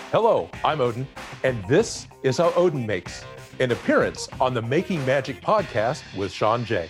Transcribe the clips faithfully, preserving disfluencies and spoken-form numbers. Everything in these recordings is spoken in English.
Hello, I'm Odin, and this is how Odin makes an appearance on the Making Magic podcast with Sean Jay.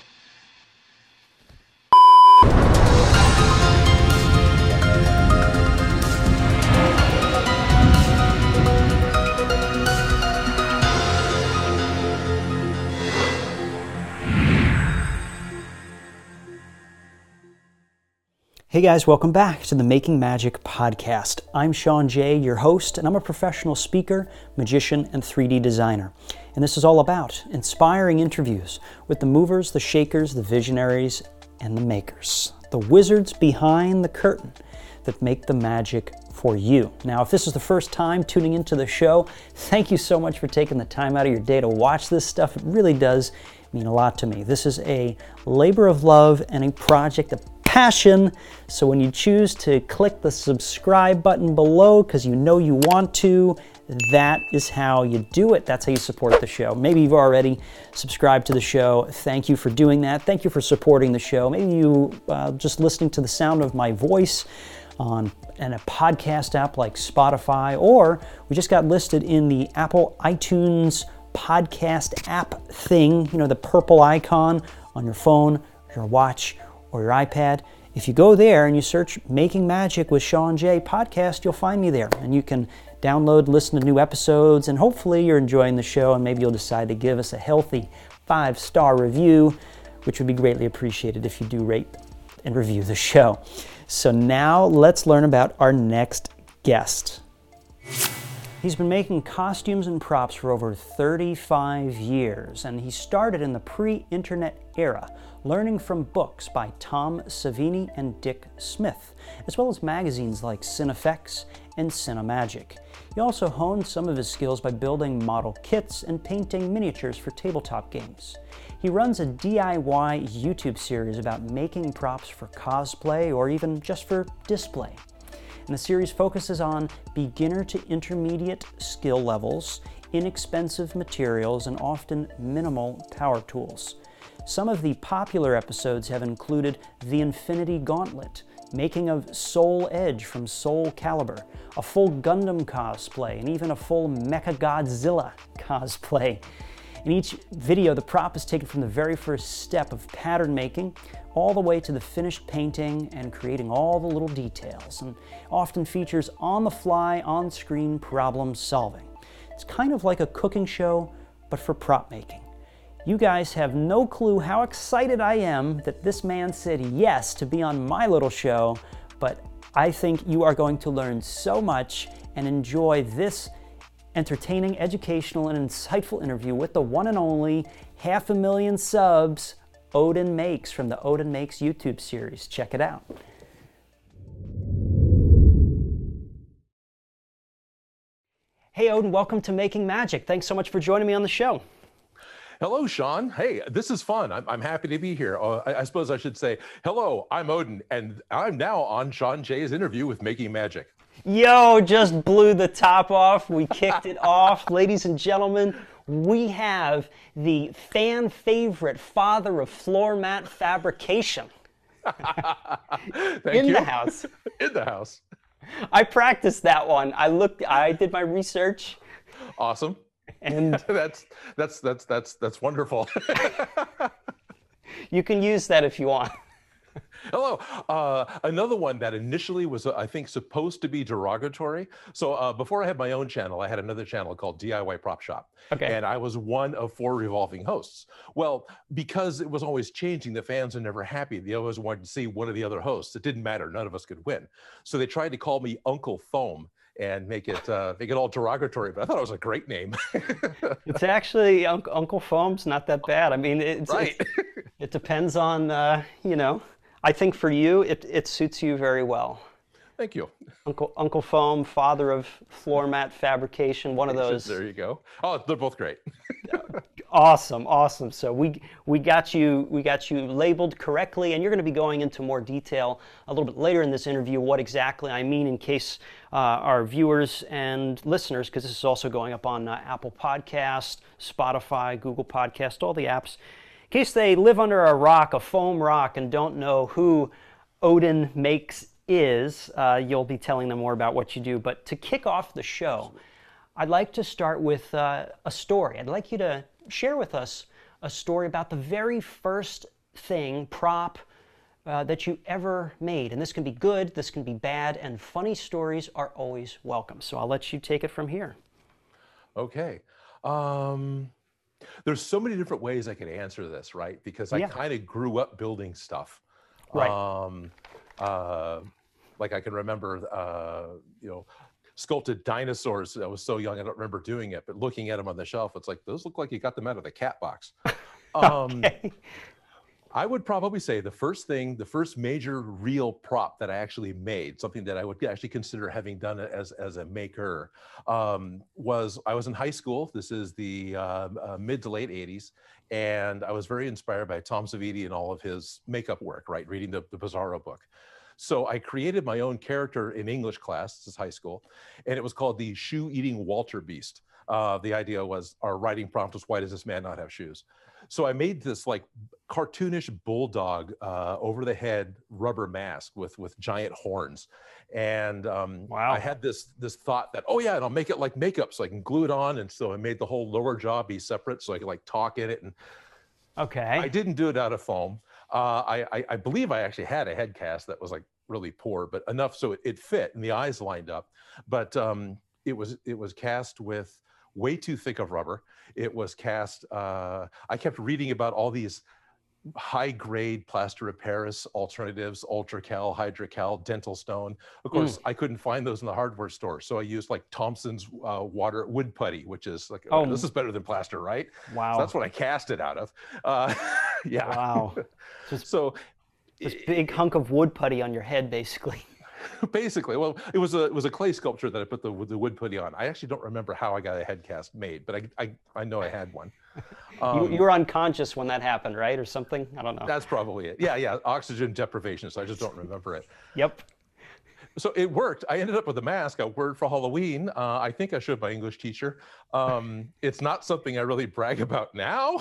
Hey guys, welcome back to the Making Magic podcast. I'm Sean Jay, your host, and I'm a professional speaker, magician, and three D designer. And this is all about inspiring interviews with the movers, the shakers, the visionaries, and the makers. The wizards behind the curtain that make the magic for you. Now, if this is the first time tuning into the show, thank you so much for taking the time out of your day to watch this stuff. It really does mean a lot to me. This is a labor of love and a project of passion. So when you choose to click the subscribe button below because you know you want to, that is how you do it. That's how you support the show. Maybe you've already subscribed to the show. Thank you for doing that. Thank you for supporting the show. Maybe you uh, just listening to the sound of my voice on in a podcast app like Spotify, or we just got listed in the Apple iTunes podcast app thing, you know, the purple icon on your phone, your watch, or your iPad. If you go there and you search Making Magic with Sean Jay podcast, you'll find me there. And you can download, listen to new episodes, and hopefully you're enjoying the show and maybe you'll decide to give us a healthy five-star review, which would be greatly appreciated if you do rate and review the show. So now let's learn about our next guest. He's been making costumes and props for over thirty-five years, and he started in the pre-internet era, learning from books by Tom Savini and Dick Smith, as well as magazines like Cinefex and Cinemagic. He also honed some of his skills by building model kits and painting miniatures for tabletop games. He runs a D I Y YouTube series about making props for cosplay or even just for display. And the series focuses on beginner to intermediate skill levels, inexpensive materials, and often minimal power tools. Some of the popular episodes have included The Infinity Gauntlet, making of Soul Edge from Soul Calibur, a full Gundam cosplay, and even a full Mechagodzilla cosplay. In each video, the prop is taken from the very first step of pattern making all the way to the finished painting and creating all the little details, and often features on-the-fly, on-screen problem solving. It's kind of like a cooking show, but for prop making. You guys have no clue how excited I am that this man said yes to be on my little show, but I think you are going to learn so much and enjoy this entertaining, educational, and insightful interview with the one and only half a million subs, Odin Makes, from the Odin Makes YouTube series. Check it out. Hey Odin, welcome to Making Magic. Thanks so much for joining me on the show. Hello, Sean. Hey, this is fun. I'm, I'm happy to be here. Uh, I, I suppose I should say, hello, I'm Odin, and I'm now on Sean Jay's interview with Making Magic. Yo, just blew the top off. We kicked it off. Ladies and gentlemen, we have the fan favorite father of floor mat fabrication in you. the house. In the house. I practiced that one. I looked, I did my research. Awesome. And that's that's that's that's that's wonderful. You can use that if you want. Hello. Uh, another one that initially was, uh, I think, supposed to be derogatory. So uh, before I had my own channel, I had another channel called D I Y Prop Shop. Okay. And I was one of four revolving hosts. Well, because it was always changing, the fans are never happy. They always wanted to see one of the other hosts. It didn't matter. None of us could win. So they tried to call me Uncle Foam and make it uh, make it all derogatory, but I thought it was a great name. It's actually, Uncle, Uncle Foam's not that bad. I mean, it's, right. it's, it depends on, uh, you know, I think for you, it, it suits you very well. Thank you. Uncle Uncle Foam, father of floor mat fabrication, one of those. There you go. Oh, they're both great. Awesome, awesome. So we we got you we got you labeled correctly, and you're going to be going into more detail a little bit later in this interview what exactly I mean, in case uh, our viewers and listeners, because this is also going up on uh, Apple Podcast, Spotify, Google Podcast, all the apps. In case they live under a rock, a foam rock, and don't know who Odin Makes is. Uh, you'll be telling them more about what you do. But to kick off the show, I'd like to start with uh, a story. I'd like you to share with us a story about the very first thing, prop, uh, that you ever made. And this can be good, this can be bad, and funny stories are always welcome. So I'll let you take it from here. Okay. Um, there's so many different ways I could answer this, right? Because I Yeah. kind of grew up building stuff. Right. Um, uh, like I can remember, uh, you know, sculpted dinosaurs. I was so young, I don't remember doing it, but looking at them on the shelf, it's like, those look like you got them out of the cat box. Um, Okay. I would probably say the first thing, the first major real prop that I actually made, something that I would actually consider having done it as, as a maker, um, was I was in high school. This is the uh, uh, mid to late eighties. And I was very inspired by Tom Savini and all of his makeup work, right? Reading the, the Bizarro book. So I created my own character in English class, this is high school, and it was called the Shoe-Eating Walter Beast. Uh, the idea was our writing prompt was, why does this man not have shoes? So I made this like cartoonish bulldog uh, over the head rubber mask with, with giant horns. And um, Wow. I had this, this thought that, oh yeah, and I'll make it like makeup so I can glue it on. And so I made the whole lower jaw be separate so I could like talk in it. And Okay. I didn't do it out of foam. Uh, I, I, I believe I actually had a head cast that was like really poor, but enough so it, it fit and the eyes lined up. But um, it was it was cast with way too thick of rubber. It was cast. Uh, I kept reading about all these high-grade plaster of Paris alternatives, Ultracal, Hydrocal, Dental Stone. Of course, mm. I couldn't find those in the hardware store, so I used like Thompson's uh, water wood putty, which is like, oh, this is better than plaster, right? Wow. So that's what I cast it out of. Uh, yeah. Wow. Just, so this big hunk of wood putty on your head, basically. Basically, well, it was a it was a clay sculpture that I put the the wood putty on. I actually don't remember how I got a head cast made, but I I, I know I had one. Um, you, you were unconscious when that happened, right, or something? I don't know. That's probably it. Yeah, yeah, oxygen deprivation. So I just don't remember it. Yep. So it worked. I ended up with a mask, a word for Halloween. Uh, I think I showed my English teacher. Um, it's not something I really brag about now,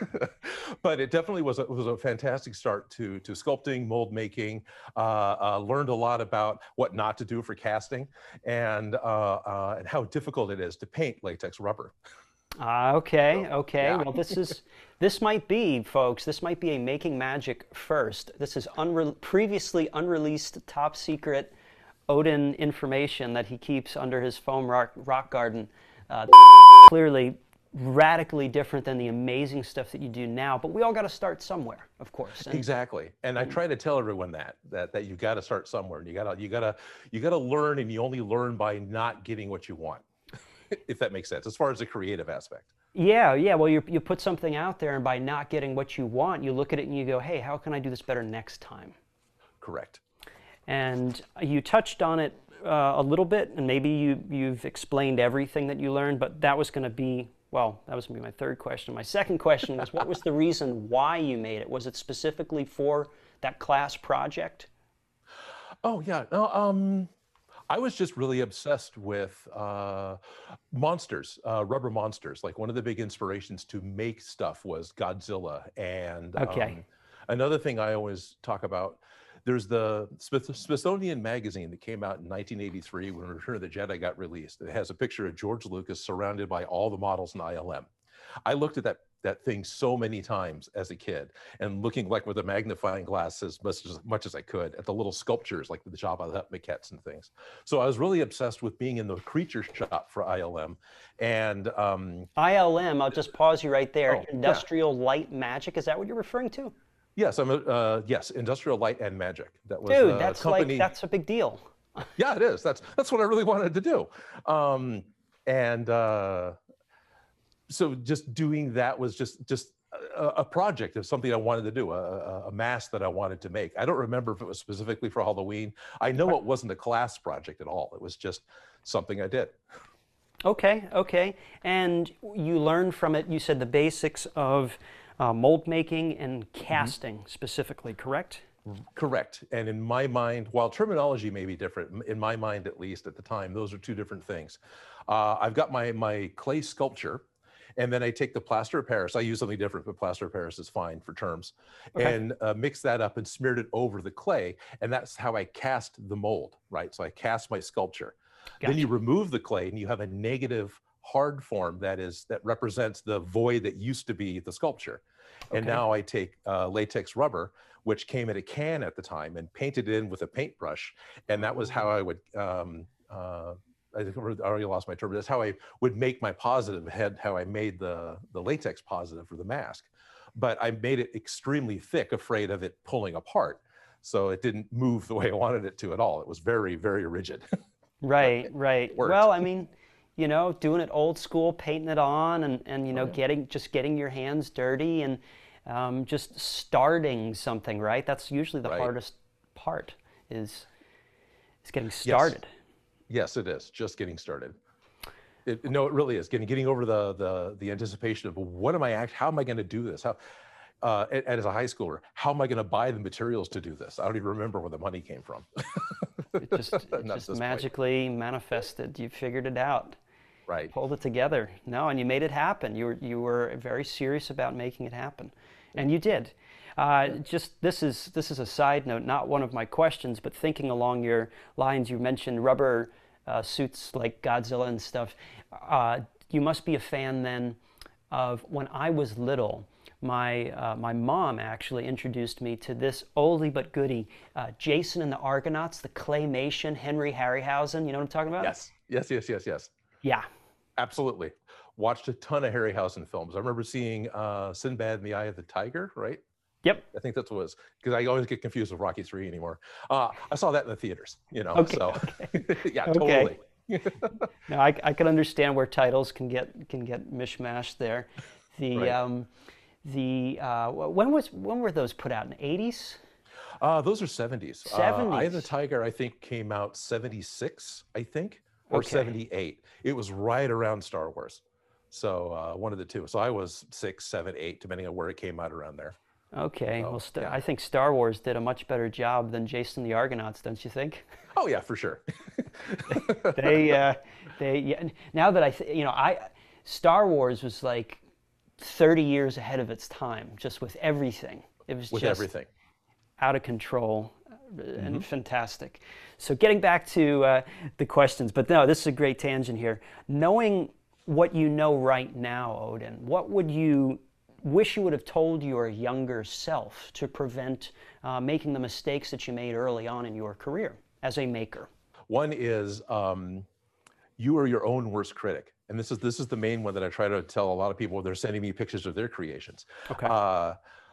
but it definitely was a, was a fantastic start to, to sculpting, mold making, uh, uh, learned a lot about what not to do for casting and, uh, uh, and how difficult it is to paint latex rubber. Uh, okay, so, okay. Yeah. Well, this is this might be, folks. This might be a Making Magic first. This is unre previously unreleased, top secret Odin information that he keeps under his foam rock, rock garden. Uh, clearly, radically different than the amazing stuff that you do now. But we all got to start somewhere, of course. And, exactly, and I try to tell everyone that that that you got to start somewhere. You gotta you gotta you gotta learn, and you only learn by not getting what you want. If that makes sense, as far as the creative aspect. Yeah, yeah. Well, you you put something out there, and by not getting what you want, you look at it and you go, "Hey, how can I do this better next time?" Correct. And you touched on it uh, a little bit, and maybe you you've explained everything that you learned. But that was going to be well, that was going to be my third question. My second question was, what was the reason why you made it? Was it specifically for that class project? Oh yeah. No. Um. I was just really obsessed with uh, monsters, uh, rubber monsters. Like one of the big inspirations to make stuff was Godzilla. And okay. um, another thing I always talk about, there's the Smith Smithsonian magazine that came out in nineteen eighty-three when Return of the Jedi got released. It has a picture of George Lucas surrounded by all the models in I L M. I looked at that that thing so many times as a kid, and looking like with a magnifying glass as much as, much as I could at the little sculptures like the Jabba the Hutt maquettes and things. So I was really obsessed with being in the creature shop for I L M. And um, I L M, I'll just pause you right there. Oh, Industrial yeah. Light Magic, is that what you're referring to? Yes, I'm a, uh, yes, Industrial Light and Magic. That was Dude, uh, that's company... like that's a big deal. Yeah, it is. That's that's what I really wanted to do. Um, and uh, so just doing that was just just a, a project of something I wanted to do, a, a mask that I wanted to make. I don't remember if it was specifically for Halloween. I know it wasn't a class project at all. It was just something I did. Okay, okay. And you learned from it, you said the basics of uh, mold making and casting mm-hmm. specifically, correct? Correct. And in my mind, while terminology may be different, in my mind at least at the time, those are two different things. Uh, I've got my, my clay sculpture, And then I take the plaster of Paris. I use something different, but plaster of Paris is fine for terms. Okay. And uh, mix that up and smeared it over the clay. And that's how I cast the mold, right? So I cast my sculpture. Gotcha. Then you remove the clay and you have a negative hard form that is that represents the void that used to be the sculpture. And Okay. now I take uh, latex rubber, which came in a can at the time, and painted it in with a paintbrush. And that was how I would, um, uh, I think I already lost my term, but that's how I would make my positive head, how I made the, the latex positive for the mask. But I made it extremely thick, afraid of it pulling apart. So it didn't move the way I wanted it to at all. It was very, very rigid. Right, right. worked. Well, I mean, you know, doing it old school, painting it on, and, and you know, Oh, yeah. getting just getting your hands dirty and um, just starting something, right? That's usually the Right. hardest part is is getting started. Yes, it is. Just getting started. It, no, it really is. Getting getting over the the the anticipation of what am I act? How am I going to do this? How, uh, and, and as a high schooler, how am I going to buy the materials to do this? I don't even remember where the money came from. It just it Not at just this point. magically manifested. You figured it out, Right. pulled it together. No, and you made it happen. You were you were very serious about making it happen, and you did. Uh, just this is this is a side note, not one of my questions, but thinking along your lines, you mentioned rubber uh, suits like Godzilla and stuff. Uh, you must be a fan then of when I was little. My uh, my mom actually introduced me to this oldie but goodie, uh, Jason and the Argonauts, the claymation, Henry Harryhausen. You know what I'm talking about? Yes. Yes. Yes. Yes. Yes. Yeah. Absolutely. Watched a ton of Harryhausen films. I remember seeing uh, Sinbad and the Eye of the Tiger. Right. Yep. I think that's what it was, because I always get confused with Rocky three anymore. Uh, I saw that in the theaters. You know. Okay, So yeah, Okay. totally. Now I, I can understand where titles can get can get mishmashed there. The Right. um, the uh, when was when were those put out, in the eighties? Uh, those are seventies. Uh, Eye of the seventies. Tiger, I think, came out seventy-six, I think, or Okay. seventy-eight. It was right around Star Wars. So uh, one of the two. So I was six, seven, eight, depending on where it came out around there. Okay, Oh, well, Sta yeah. I think Star Wars did a much better job than Jason and the Argonauts, don't you think? Oh yeah, for sure. They, uh, they. Yeah, now that I, th you know, I, Star Wars was like thirty years ahead of its time, just with everything. It was With just everything. out of control uh, and fantastic. So getting back to uh, the questions, but no, this is a great tangent here. Knowing what you know right now, Odin, what would you wish you would have told your younger self to prevent uh, making the mistakes that you made early on in your career as a maker? One is um, you are your own worst critic. And this is this is the main one that I try to tell a lot of people when they're sending me pictures of their creations. Okay. Uh,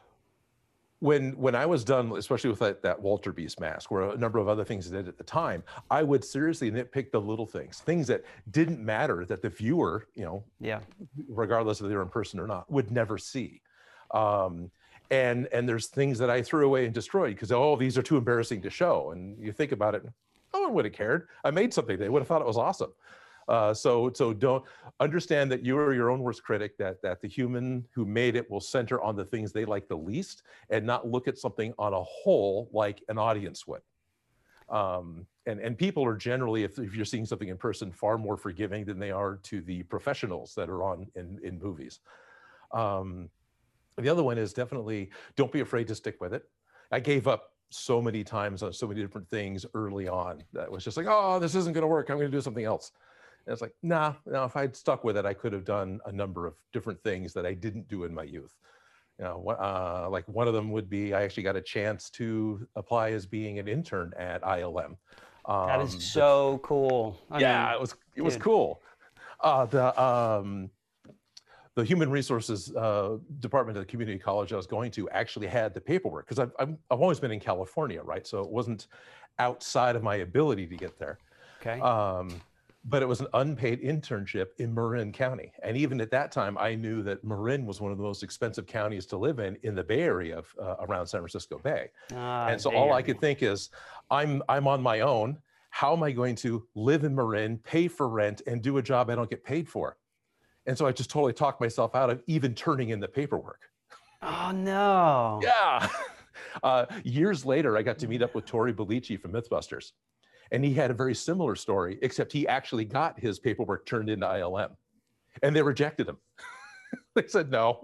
when when I was done, especially with that, that Walter Beast mask, or a number of other things I did at the time, I would seriously nitpick the little things, things that didn't matter, that the viewer, you know, Yeah. regardless if they're in person or not, would never see. Um, and and there's things that I threw away and destroyed because, oh, these are too embarrassing to show. And you think about it, no one would have cared. I made something, they would have thought it was awesome. Uh, so so don't understand that you are your own worst critic, that that the human who made it will center on the things they like the least and not look at something on a whole like an audience would. Um, and, and people are generally, if, if you're seeing something in person, far more forgiving than they are to the professionals that are on in, in movies. Um, the other one is definitely don't be afraid to stick with it. I gave up so many times on so many different things early on that was just like, oh, this isn't going to work. I'm going to do something else. And it's like, nah, no, if I'd stuck with it, I could have done a number of different things that I didn't do in my youth. You know, uh, like one of them would be, I actually got a chance to apply as being an intern at I L M. Um, That is so cool. I yeah, mean, it was, it was dude. cool. Uh, the, um, the human resources uh, department of the community college I was going to actually had the paperwork, because I've, I've, I've always been in California, right? So it wasn't outside of my ability to get there. Okay. Um, but it was an unpaid internship in Marin County. And even at that time, I knew that Marin was one of the most expensive counties to live in, in the Bay Area of, uh, around San Francisco Bay. Ah, And so Bay all I Area. could think is, I'm, I'm on my own. How am I going to live in Marin, pay for rent, and do a job I don't get paid for? And so I just totally talked myself out of even turning in the paperwork. Oh no. Yeah. Uh, years later, I got to meet up with Tori Belici from Mythbusters. And he had a very similar story, except he actually got his paperwork turned into I L M. And they rejected him. They said no.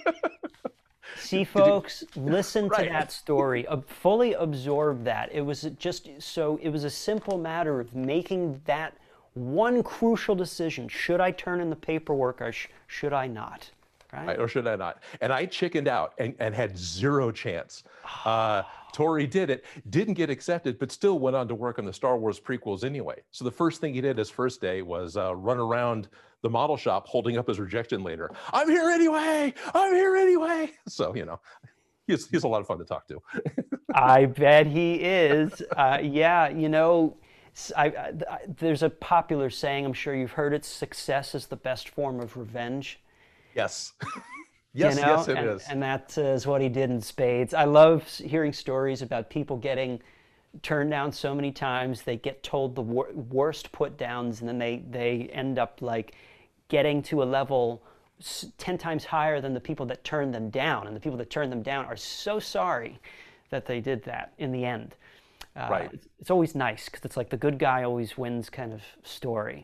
See, folks, listen Right. to that story. Uh, fully absorb that. It was just so, it was a simple matter of making that one crucial decision. Should I turn in the paperwork or sh- should I not? Right? Right, or should I not? And I chickened out and, and had zero chance. Uh, Tori did it, didn't get accepted, but still went on to work on the Star Wars prequels anyway. So the first thing he did his first day was uh, run around the model shop holding up his rejection letter. I'm here anyway! I'm here anyway! So, you know, he's, he's a lot of fun to talk to. I bet he is. Uh, yeah, you know, I, I, there's a popular saying, I'm sure you've heard it, success is the best form of revenge. Yes. Yes, you know? yes, it and, is. And that is what he did in spades. I love hearing stories about people getting turned down so many times. They get told the wor- worst put downs, and then they, they end up like getting to a level ten times higher than the people that turned them down. And the people that turned them down are so sorry that they did that in the end. Uh, right. It's, it's always nice because it's like the good guy always wins kind of story.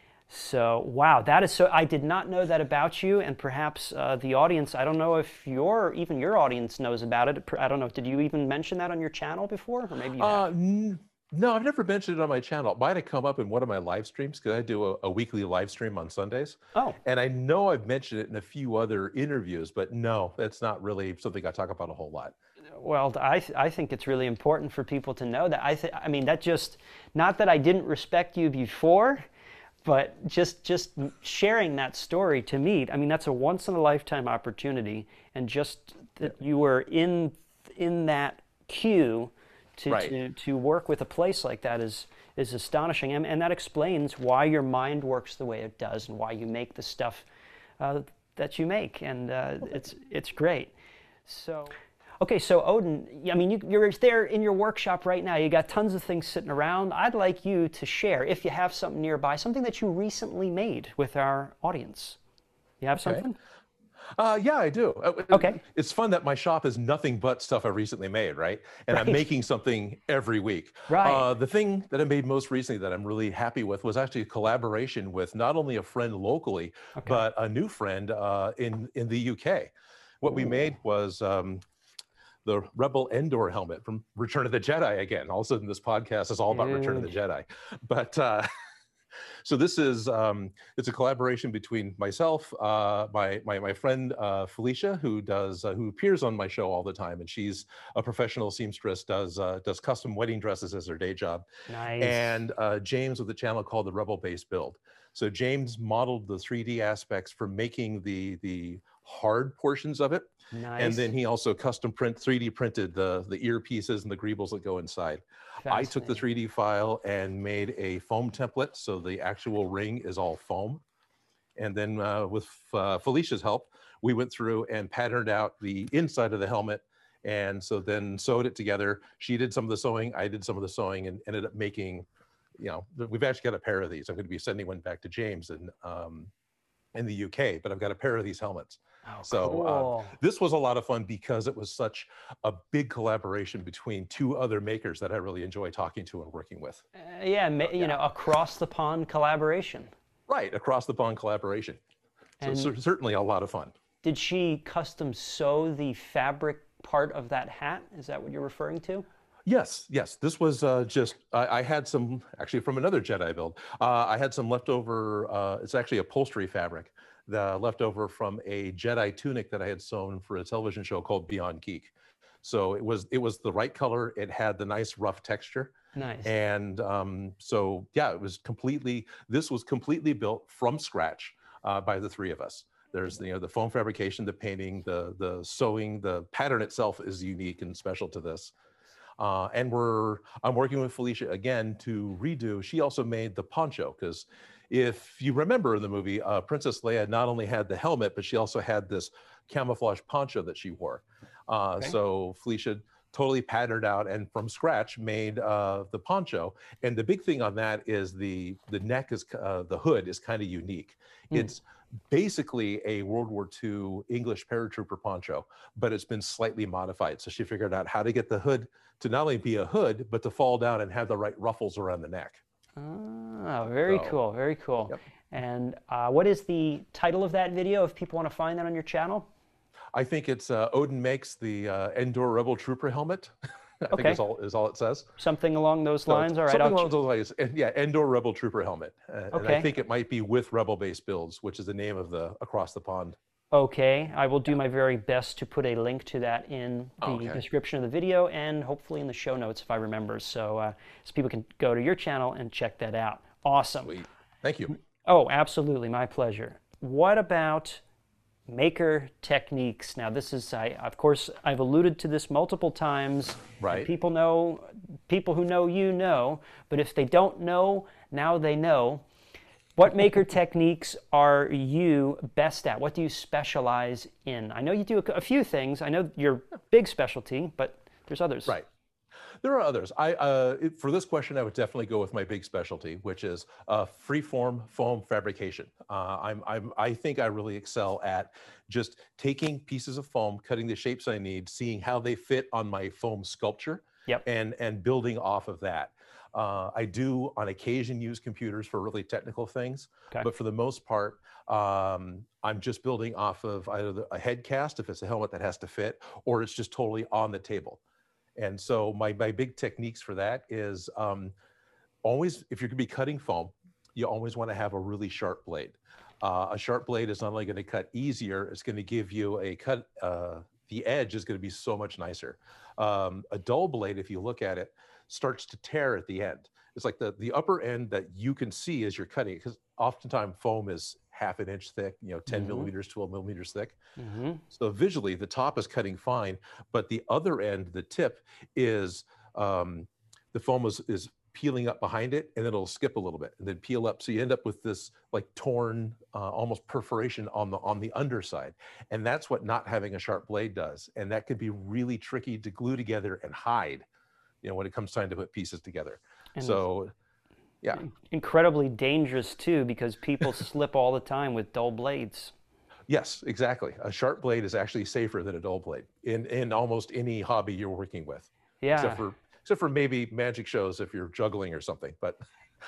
So, wow, that is so, I did not know that about you, and perhaps uh, the audience, I don't know if your, even your audience knows about it. I don't know, did you even mention that on your channel before, or maybe you Uh, have? n- no, I've never mentioned it on my channel. It might have come up in one of my live streams because I do a, a weekly live stream on Sundays. Oh. And I know I've mentioned it in a few other interviews, but no, that's not really something I talk about a whole lot. Well, I, th- I think it's really important for people to know that. I, th- I mean, that just, not that I didn't respect you before, but just just sharing that story to me, I mean, that's a once in a lifetime opportunity, and just that you were in in that queue to, Right. to, to work with a place like that is is astonishing, and, and that explains why your mind works the way it does and why you make the stuff uh, that you make, and uh, it's it's great. So. Okay, so Odin, I mean, you, you're there in your workshop right now. You got tons of things sitting around. I'd like you to share, if you have something nearby, something that you recently made with our audience. You have something? Okay. Uh, yeah, I do. Uh, Okay. It's fun that my shop is nothing but stuff I recently made, right? And Right. I'm making something every week. Right. Uh, the thing that I made most recently that I'm really happy with was actually a collaboration with not only a friend locally, Okay. but a new friend uh, in, in the U K. What we made was um, the Rebel Endor helmet from Return of the Jedi again. All of a sudden, this podcast is all about Return of the Jedi. But uh, so this is, um, it's a collaboration between myself, uh, my, my, my friend uh, Felicia, who does, uh, who appears on my show all the time. And she's a professional seamstress, does, uh, does custom wedding dresses as her day job. Nice. And uh, James with a channel called the Rebel Base Build. So James modeled the three D aspects for making the, the hard portions of it. Nice. And then he also custom print, three D printed the, the earpieces and the greebles that go inside. I took the three D file and made a foam template. So the actual ring is all foam. And then uh, with uh, Felicia's help, we went through and patterned out the inside of the helmet. And so then sewed it together. She did some of the sewing, I did some of the sewing, and ended up making, you know, we've actually got a pair of these. I'm going to be sending one back to James in, um, in the U K, but I've got a pair of these helmets. Oh, so cool. uh, this was a lot of fun because it was such a big collaboration between two other makers that I really enjoy talking to and working with. Uh, yeah, ma- you know, across the pond collaboration. Right, across the pond collaboration. So And- cer- certainly a lot of fun. Did she custom sew the fabric part of that hat? Is that what you're referring to? Yes, yes. This was uh, just, I, I had some, actually from another Jedi build, uh, I had some leftover, uh, it's actually upholstery fabric, the leftover from a Jedi tunic that I had sewn for a television show called Beyond Geek. So it was, it was the right color. It had the nice rough texture. Nice. And um, so, yeah, it was completely, this was completely built from scratch uh, by the three of us. There's, you know, the foam fabrication, the painting, the, the sewing, the pattern itself is unique and special to this. Uh, and we're, I'm working with Felicia again to redo, she also made the poncho, because if you remember in the movie, uh, Princess Leia not only had the helmet, but she also had this camouflage poncho that she wore. Uh, Okay. So Felicia totally patterned out and from scratch made uh, the poncho. And the big thing on that is the, the neck is, uh, the hood is kind of unique. Mm. It's basically a World War Two English paratrooper poncho, but it's been slightly modified. So she figured out how to get the hood to not only be a hood, but to fall down and have the right ruffles around the neck. Ah, very So, cool, very cool. yep. And uh, what is the title of that video if people want to find that on your channel? I think it's uh, Odin makes the uh, Endor Rebel Trooper helmet. I think is Okay, all is all it says. something along those So it's lines. All right, something I'll. Ch along those lines. And yeah, Endor Rebel Trooper helmet. Uh, and I okay, think it might be with Rebel Base Builds, which is the name of the Across the Pond. okay. I will do Yeah. my very best to put a link to that in the Okay. description of the video and hopefully in the show notes if I remember, so uh, so people can go to your channel and check that out. Awesome. Sweet. Thank you. Oh, absolutely, my pleasure. What about maker techniques? Now, this is, I, of course, I've alluded to this multiple times. Right. People know, people who know you know, but if they don't know, now they know. What maker techniques are you best at? What do you specialize in? I know you do a, a few things. I know your big specialty, but there's others. Right. There are others. I uh, it- for this question, I would definitely go with my big specialty, which is uh, freeform foam fabrication. Uh, I'm, I'm, I think I really excel at just taking pieces of foam, cutting the shapes I need, seeing how they fit on my foam sculpture, Yep. and and building off of that. Uh, I do on occasion use computers for really technical things, Okay. but for the most part, um, I'm just building off of either the- a head cast if it's a helmet that has to fit, or it's just totally on the table. And so my, my big techniques for that is um, always, if you're gonna be cutting foam, you always wanna have a really sharp blade. Uh, a sharp blade is not only gonna cut easier, it's gonna give you a cut, uh, the edge is gonna be so much nicer. Um, a dull blade, if you look at it, starts to tear at the end. It's like the, the upper end that you can see as you're cutting, because oftentimes foam is half an inch thick, you know, ten Mhm. millimeters, twelve millimeters thick. Mm-hmm. So visually, the top is cutting fine, but the other end, the tip, is um, the foam is, is peeling up behind it, and it'll skip a little bit, and then peel up. So you end up with this like torn, uh, almost perforation on the on the underside, and that's what not having a sharp blade does, and that can be really tricky to glue together and hide, you know, when it comes time to put pieces together. And So yeah. incredibly dangerous too, because people slip all the time with dull blades. Yes, exactly. A sharp blade is actually safer than a dull blade in, in almost any hobby you're working with, Yeah. except for except for maybe magic shows if you're juggling or something. But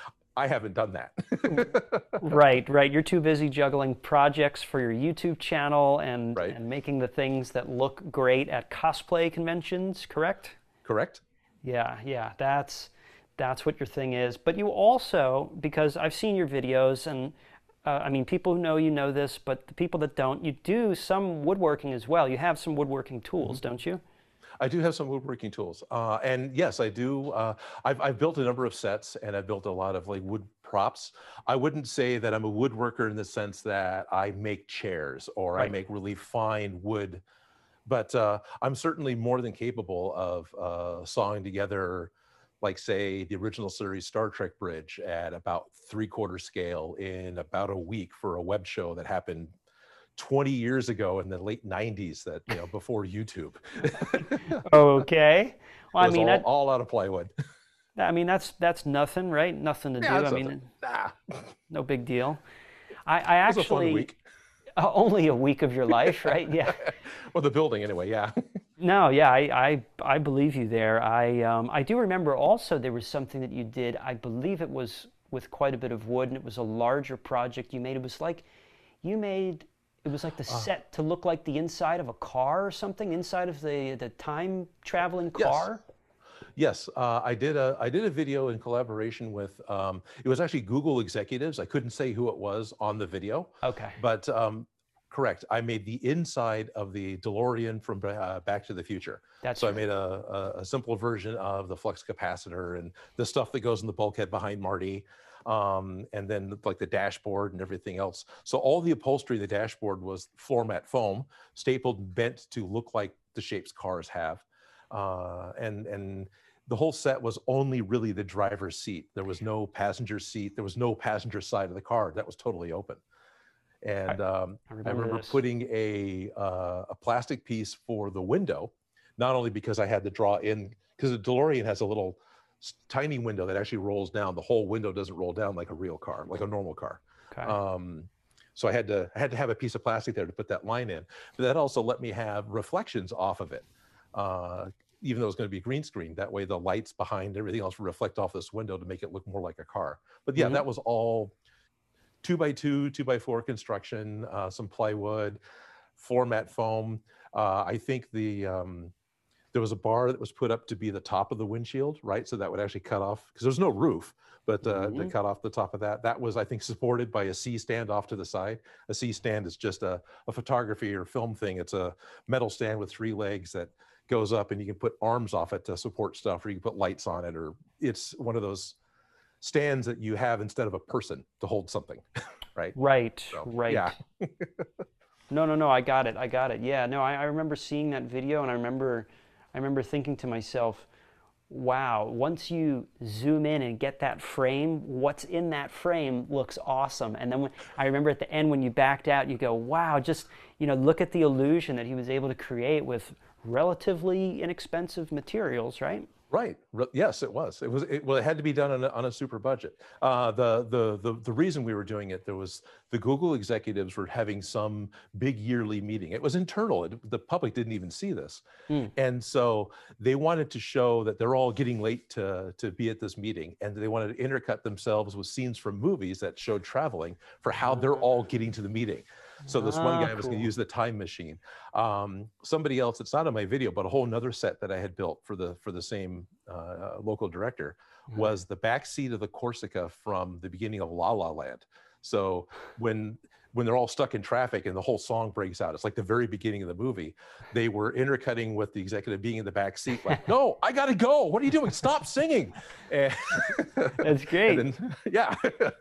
I haven't done that. Right, right. You're too busy juggling projects for your YouTube channel and, Right. and making the things that look great at cosplay conventions, correct? Correct? Yeah, yeah. That's that's what your thing is. But you also, because I've seen your videos and uh, I mean, people who know you know this, but the people that don't, you do some woodworking as well. You have some woodworking tools, Mm-hmm. don't you? I do have some woodworking tools, uh, and yes, I do. Uh, I've I've built a number of sets, and I've built a lot of like wood props. I wouldn't say that I'm a woodworker in the sense that I make chairs or I Right. make really fine wood, but uh, I'm certainly more than capable of uh, sawing together, like say the original series Star Trek bridge at about three quarter scale in about a week for a web show that happened twenty years ago in the late nineties, that, you know, before YouTube. Okay. Well, It I was mean, all, that, all out of plywood. I mean that's that's nothing, right? Nothing to do. Yeah, I that's mean, nothing. Nah, no big deal. I, I it was a fun actually week. uh, only a week of your life, right? Yeah. Well, the building anyway, yeah. No, yeah, I, I, I believe you there. I, um, I do remember also there was something that you did. I believe it was with quite a bit of wood, and it was a larger project you made. It was like you made. It was like the set to look like the inside of a car or something, inside of the the time traveling Yes. car. Yes, uh, I did a I did a video in collaboration with um, it was actually Google executives. I couldn't say who it was on the video, Okay. but um, correct. I made the inside of the DeLorean from uh, Back to the Future. That's So I right. made a, a, a simple version of the flux capacitor and the stuff that goes in the bulkhead behind Marty, um, and then like the dashboard and everything else. So all the upholstery of the dashboard was floor mat foam, stapled and bent to look like the shapes cars have. Uh, and and the whole set was only really the driver's seat. There was no passenger seat. There was no passenger side of the car. That was totally open. And um, I I remember remember this. putting a uh, a plastic piece for the window, not only because I had to draw in, because the DeLorean has a little s- tiny window that actually rolls down. The whole window doesn't roll down like a real car, like a normal car. Okay. Um, so I had to I had to have a piece of plastic there to put that line in. But that also let me have reflections off of it. Uh, even though it's going to be a green screen. That way the lights behind everything else reflect off this window to make it look more like a car. But yeah, mm-hmm. that was all two by two, two by four construction, uh, some plywood, format foam. Uh, I think the um, there was a bar that was put up to be the top of the windshield, right? So that would actually cut off, because there's no roof, but uh, mm-hmm. to cut off the top of that. That was, I think, supported by a C stand off to the side. A C stand is just a, a photography or film thing. It's a metal stand with three legs that goes up, and you can put arms off it to support stuff, or you can put lights on it, or it's one of those stands that you have instead of a person to hold something, right? Right, so, right. Yeah. no, no, no, I got it, I got it. Yeah, no, I, I remember seeing that video, and I remember, I remember thinking to myself, wow, once you zoom in and get that frame, what's in that frame looks awesome. And then when, I remember at the end when you backed out, you go, wow, just, you know, look at the illusion that he was able to create with relatively inexpensive materials, right? Right. Yes, it was. It was. It, well, it had to be done on a, on a super budget. Uh, the, the the the reason we were doing it, there was the Google executives were having some big yearly meeting. It was internal. It, the public didn't even see this, mm. and so they wanted to show that they're all getting late to to be at this meeting, and they wanted to intercut themselves with scenes from movies that showed traveling for how they're all getting to the meeting. So this ah, one guy was cool. going to use the time machine. Um, somebody else, it's not in my video, but a whole nother set that I had built for the for the same uh, local director mm-hmm. was the back seat of the Corsica from the beginning of La La Land. So when when they're all stuck in traffic and the whole song breaks out, it's like the very beginning of the movie. They were intercutting with the executive being in the back seat, like, "No, I gotta go. What are you doing? Stop singing!" And That's great. Then, yeah.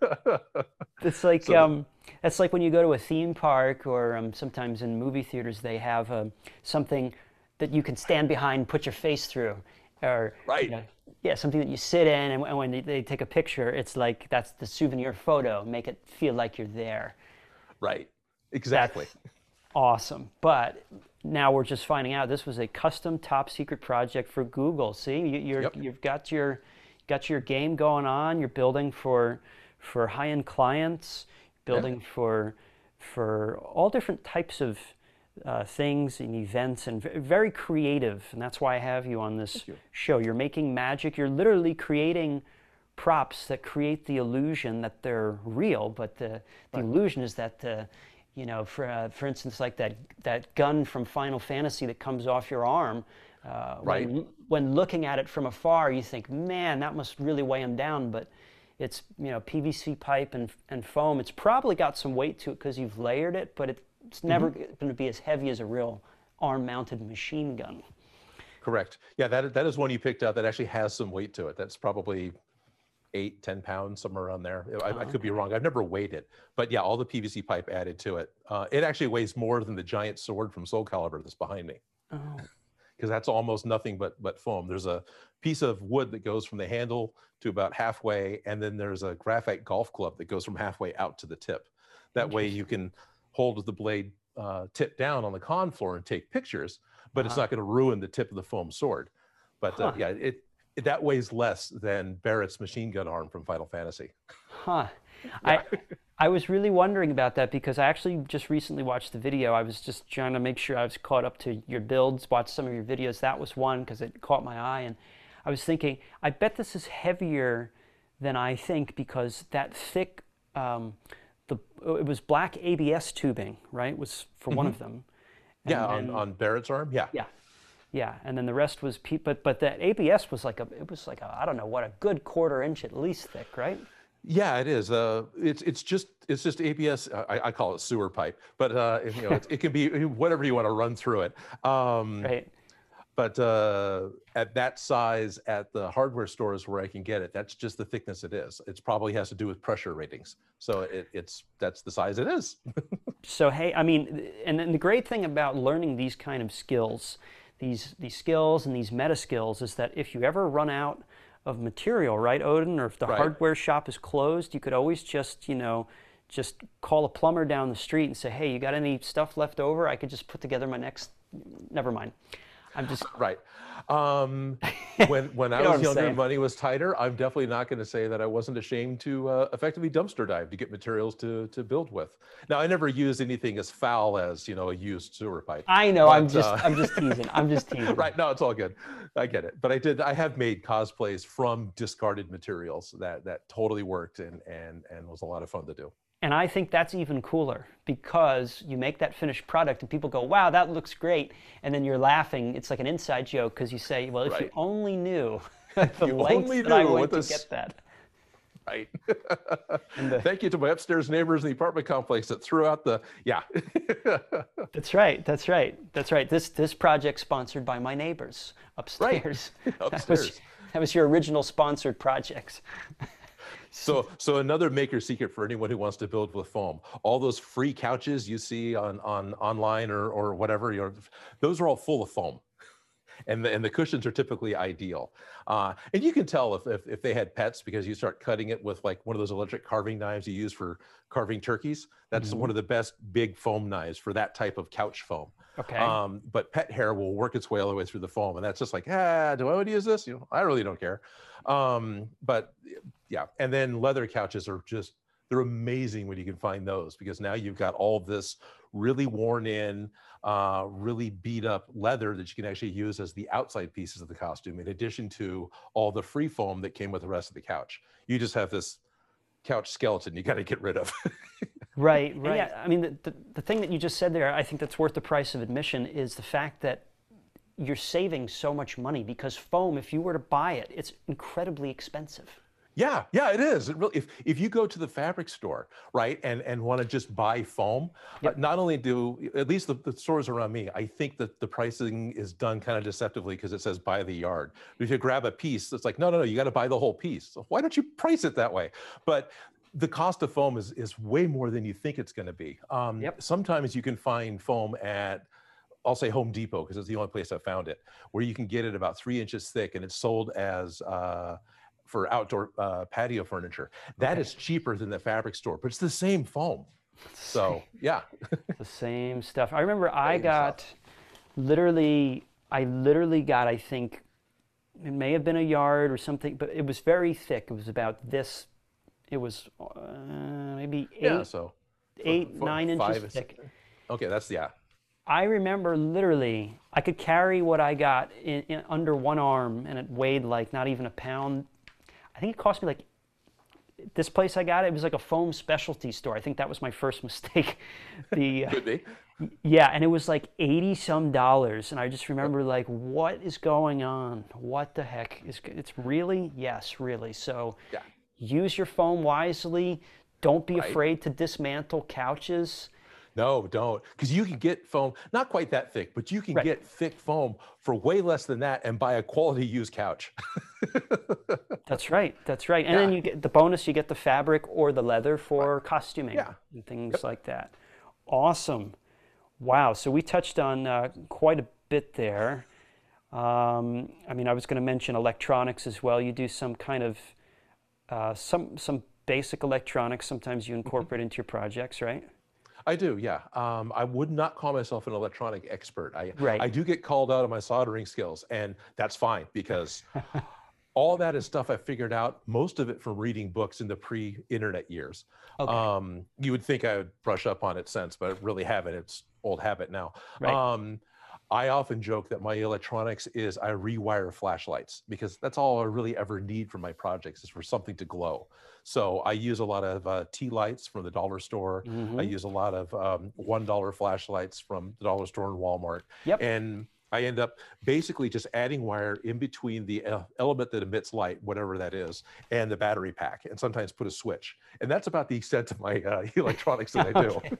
It's like so, um, it's like when you go to a theme park, or um, sometimes in movie theaters they have um, something that you can stand behind, put your face through, or right. You know, yeah, something that you sit in, and, and when they, they take a picture, it's like that's the souvenir photo. Make it feel like you're there. Right. Exactly. That's awesome. But now we're just finding out this was a custom top secret project for Google. See, you, you're yep. you've got your got your game going on. You're building for for high-end clients, building yeah. for for all different types of uh, things and events, and v- very creative. And that's why I have you on this you. show. You're making magic. You're literally creating props that create the illusion that they're real, but the, the right. illusion is that the, you know, for uh, for instance, like that that gun from Final Fantasy that comes off your arm. Uh, right. When, when looking at it from afar, you think, man, that must really weigh him down. But it's, you know, P V C pipe and and foam. It's probably got some weight to it because you've layered it, but it, it's never mm-hmm. going to be as heavy as a real arm-mounted machine gun. Correct. Yeah, that that is one you picked out that actually has some weight to it. That's probably eight, ten pounds, somewhere around there. I, oh, I could okay. be wrong. I've never weighed it, but yeah, all the P V C pipe added to it. Uh, it actually weighs more than the giant sword from Soul Calibur that's behind me. Oh. Because that's almost nothing but but foam. There's a piece of wood that goes from the handle to about halfway, and then there's a graphite golf club that goes from halfway out to the tip. That way you can hold the blade uh, tip down on the con floor and take pictures, but uh-huh. it's not going to ruin the tip of the foam sword. But huh. uh, yeah, it, it that weighs less than Barrett's machine gun arm from Final Fantasy. Huh. Yeah. I I was really wondering about that because I actually just recently watched the video. I was just trying to make sure I was caught up to your builds, watched some of your videos. That was one because it caught my eye, and I was thinking, I bet this is heavier than I think because that thick, um, the it was black A B S tubing, right? Was for mm-hmm. one of them. And yeah, on, on Barrett's arm. Yeah. Yeah. Yeah, and then the rest was, P- but but that A B S was like a, it was like a, I don't know what, a good quarter inch at least thick, right? Yeah, it is. Uh, it's it's just it's just A B S. I, I call it sewer pipe, but uh, you know, it, it can be whatever you want to run through it. Um, right. But uh, at that size, at the hardware stores where I can get it, that's just the thickness it is. It probably has to do with pressure ratings. So it, it's that's the size it is. So hey, I mean, and, and the great thing about learning these kind of skills, these these skills and these meta skills, is that if you ever run out of material, right, Odin, or if the right. hardware shop is closed, you could always just, you know, just call a plumber down the street and say, hey, you got any stuff left over? I could just put together my next, never mind. I'm just right. Um, when when I You know what was I'm younger saying. and money was tighter, I'm definitely not going to say that I wasn't ashamed to uh, effectively dumpster dive to get materials to to build with. Now, I never used anything as foul as, you know, a used sewer pipe. I know. I'm But just uh, I'm just teasing. I'm just teasing. right, no, it's all good. I get it. But I did. I have made cosplays from discarded materials that that totally worked and and and was a lot of fun to do. And I think that's even cooler because you make that finished product and people go, wow, that looks great. And then you're laughing. It's like an inside joke because you say, well, if you Right. only knew the You lengths only that I knew went what to this- get that. Right. the- Thank you to my upstairs neighbors in the apartment complex that threw out the, yeah. That's right. That's right. That's right. This this project sponsored by my neighbors upstairs. That was, Upstairs. that was your original sponsored projects. So, so another maker secret for anyone who wants to build with foam. All those free couches you see on, on online or, or whatever, you know, those are all full of foam. And the, and the cushions are typically ideal. Uh, and you can tell if, if, if they had pets because you start cutting it with like one of those electric carving knives you use for carving turkeys. That's Mhm. one of the best big foam knives for that type of couch foam. Okay. Um, but pet hair will work its way all the way through the foam. And that's just like, ah, do I want to use this? You know, I really don't care. Um, but yeah, and then leather couches are just, they're amazing when you can find those because now you've got all this really worn in, uh, really beat up leather that you can actually use as the outside pieces of the costume, in addition to all the free foam that came with the rest of the couch. You just have this couch skeleton you got to get rid of. Right, right. Yeah, I mean, the, the, the thing that you just said there, I think that's worth the price of admission, is the fact that you're saving so much money because foam, if you were to buy it, it's incredibly expensive. Yeah, yeah, it is. It really, if if you go to the fabric store, right, and and want to just buy foam, Yep. uh, not only do at least the, the stores around me, I think that the pricing is done kind of deceptively because it says by the yard. But if you grab a piece, it's like no, no, no, you got to buy the whole piece. So why don't you price it that way? But the cost of foam is is way more than you think it's going to be. Um, Yep. Sometimes you can find foam at, I'll say Home Depot because it's the only place I found it, where you can get it about three inches thick and it's sold as uh, for outdoor uh, patio furniture. That Okay. is cheaper than the fabric store, but it's the same foam. So yeah, The same stuff. I remember I Same got stuff. literally, I literally got, I think, it may have been a yard or something, but it was very thick. It was about this, it was uh, maybe eight, yeah. So eight, four- nine five inches is- thick. Okay, that's yeah. I remember literally, I could carry what I got in, in under one arm, and it weighed like not even a pound. I think it cost me like, this place I got, it was like a foam specialty store. I think that was my first mistake. The uh, Could be. yeah, and it was like eighty some dollars, and I just remember like, what is going on? What the heck is? It's really yes, really. So Yeah. use your foam wisely. Don't be Right. afraid to dismantle couches. No, don't, because you can get foam not quite that thick, but you can Right. get thick foam for way less than that and buy a quality used couch. That's right. That's right. And then Yeah. you get the bonus. You get the fabric or the leather for costuming Yeah. and things like that. Awesome. Wow. So we touched on uh, quite a bit there. Um, I mean, I was going to mention electronics as well. You do some kind of uh, some some basic electronics. Sometimes you incorporate into your projects, right? I do, yeah. Um, I would not call myself an electronic expert. I Right. I do get called out on my soldering skills, and that's fine because all that is stuff I figured out, most of it from reading books in the pre-internet years. Okay. Um, you would think I would brush up on it since, but I really haven't. It's old habit now. Right. Um, I often joke that my electronics is I rewire flashlights because that's all I really ever need for my projects is for something to glow. So I use a lot of uh, tea lights from the dollar store. I Mhm. use a lot of um, one dollar flashlights from the dollar store and Walmart. Yep. And I end up basically just adding wire in between the uh, element that emits light, whatever that is, and the battery pack, and sometimes put a switch. And that's about the extent of my uh, electronics that I do.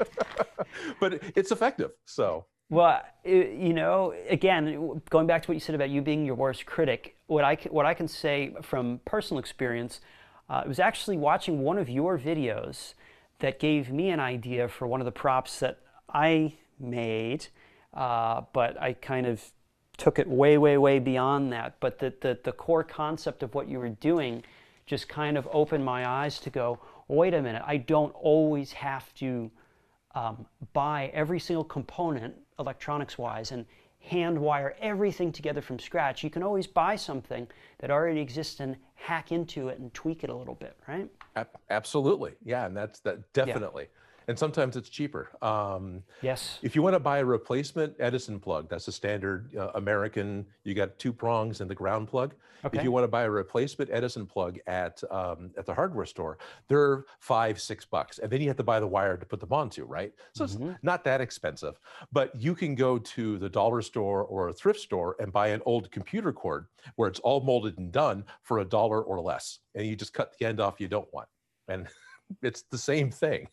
But it's effective. So Well, i- you know, again, going back to what you said about you being your worst critic, what I can, what I can say from personal experience, uh, it was actually watching one of your videos that gave me an idea for one of the props that I made, uh, but I kind of took it way, way, way beyond that. But the, the, the core concept of what you were doing just kind of opened my eyes to go, wait a minute, I don't always have to um, buy every single component electronics wise, and hand wire everything together from scratch. You can always buy something that already exists and hack into it and tweak it a little bit, right? Absolutely. Yeah, and that's that definitely. Yeah. And sometimes it's cheaper. Um, yes. If you want to buy a replacement Edison plug, that's a standard uh, American, you got two prongs and the ground plug. Okay. If you want to buy a replacement Edison plug at um, at the hardware store, they're five, six bucks. And then you have to buy the wire to put them onto, right? So mm-hmm. it's not that expensive. But you can go to the dollar store or a thrift store and buy an old computer cord where it's all molded and done for a dollar or less. And you just cut the end off you don't want. And it's the same thing.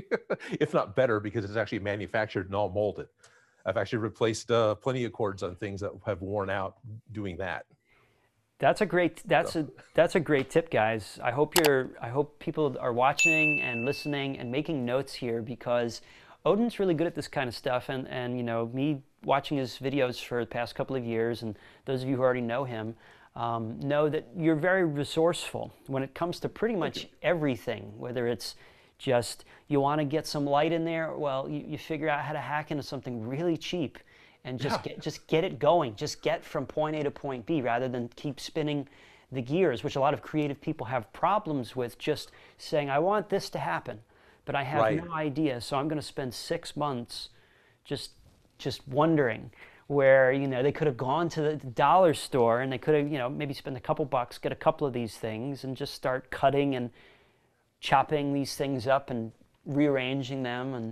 If not better, because it's actually manufactured and all molded. I've actually replaced uh, plenty of cords on things that have worn out doing that. That's a great. That's so. a that's a great tip, guys. I hope you're. I hope people are watching and listening and making notes here, because Odin's really good at this kind of stuff. And and you know, me watching his videos for the past couple of years, and those of you who already know him, um, know that you're very resourceful when it comes to pretty much everything, whether it's just you want to get some light in there, well, you, you figure out how to hack into something really cheap and just yeah. get just get it going. Just get from point A to point B rather than keep spinning the gears, which a lot of creative people have problems with, just saying, I want this to happen, but I have right. no idea, so I'm going to spend six months just just wondering. Where, you know, they could have gone to the dollar store and they could have, you know, maybe spend a couple bucks, get a couple of these things and just start cutting and chopping these things up and rearranging them, and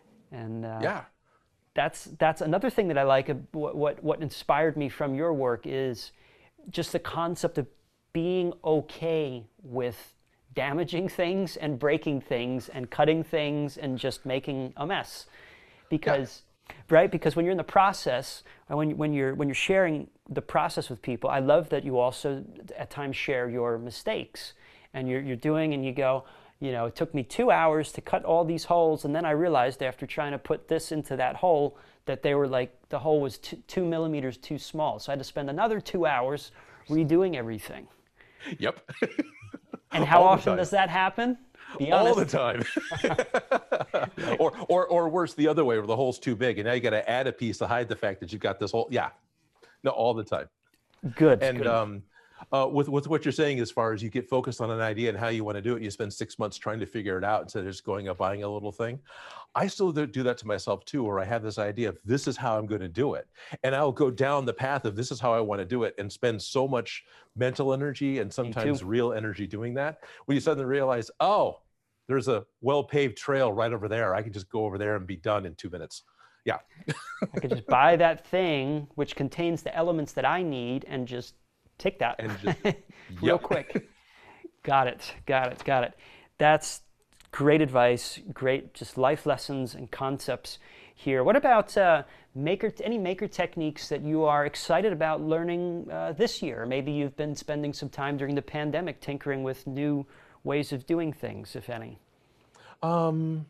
and uh, yeah, that's that's another thing that I like. What, what what inspired me from your work is just the concept of being okay with damaging things and breaking things and cutting things and just making a mess, because yeah. right because when you're in the process, when when you're when you're sharing the process with people, I love that you also at times share your mistakes. And you're, you're doing, and you go, you know, it took me two hours to cut all these holes, and then I realized after trying to put this into that hole that they were like, the hole was two, two millimeters too small. So I had to spend another two hours redoing everything. Yep. And how often does that happen? Be honest. All the time. Right. Or, or, or worse, the other way, where the hole's too big, and now you got to add a piece to hide the fact that you've got this hole. Yeah. No, all the time. Good. And good. um. Uh, with, with what you're saying, as far as you get focused on an idea and how you want to do it, you spend six months trying to figure it out instead of just going up buying a little thing. I still do that to myself too, where I have this idea of this is how I'm going to do it. And I'll go down the path of this is how I want to do it and spend so much mental energy and sometimes real energy doing that. When you suddenly realize, oh, there's a well-paved trail right over there. I can just go over there and be done in two minutes. Yeah. I could just buy that thing, which contains the elements that I need, and just take that and just, real yep. quick. Got it, got it, got it. That's great advice, great just life lessons and concepts here. What about uh, maker? Any maker techniques that you are excited about learning uh, this year? Maybe you've been spending some time during the pandemic tinkering with new ways of doing things, if any. Um,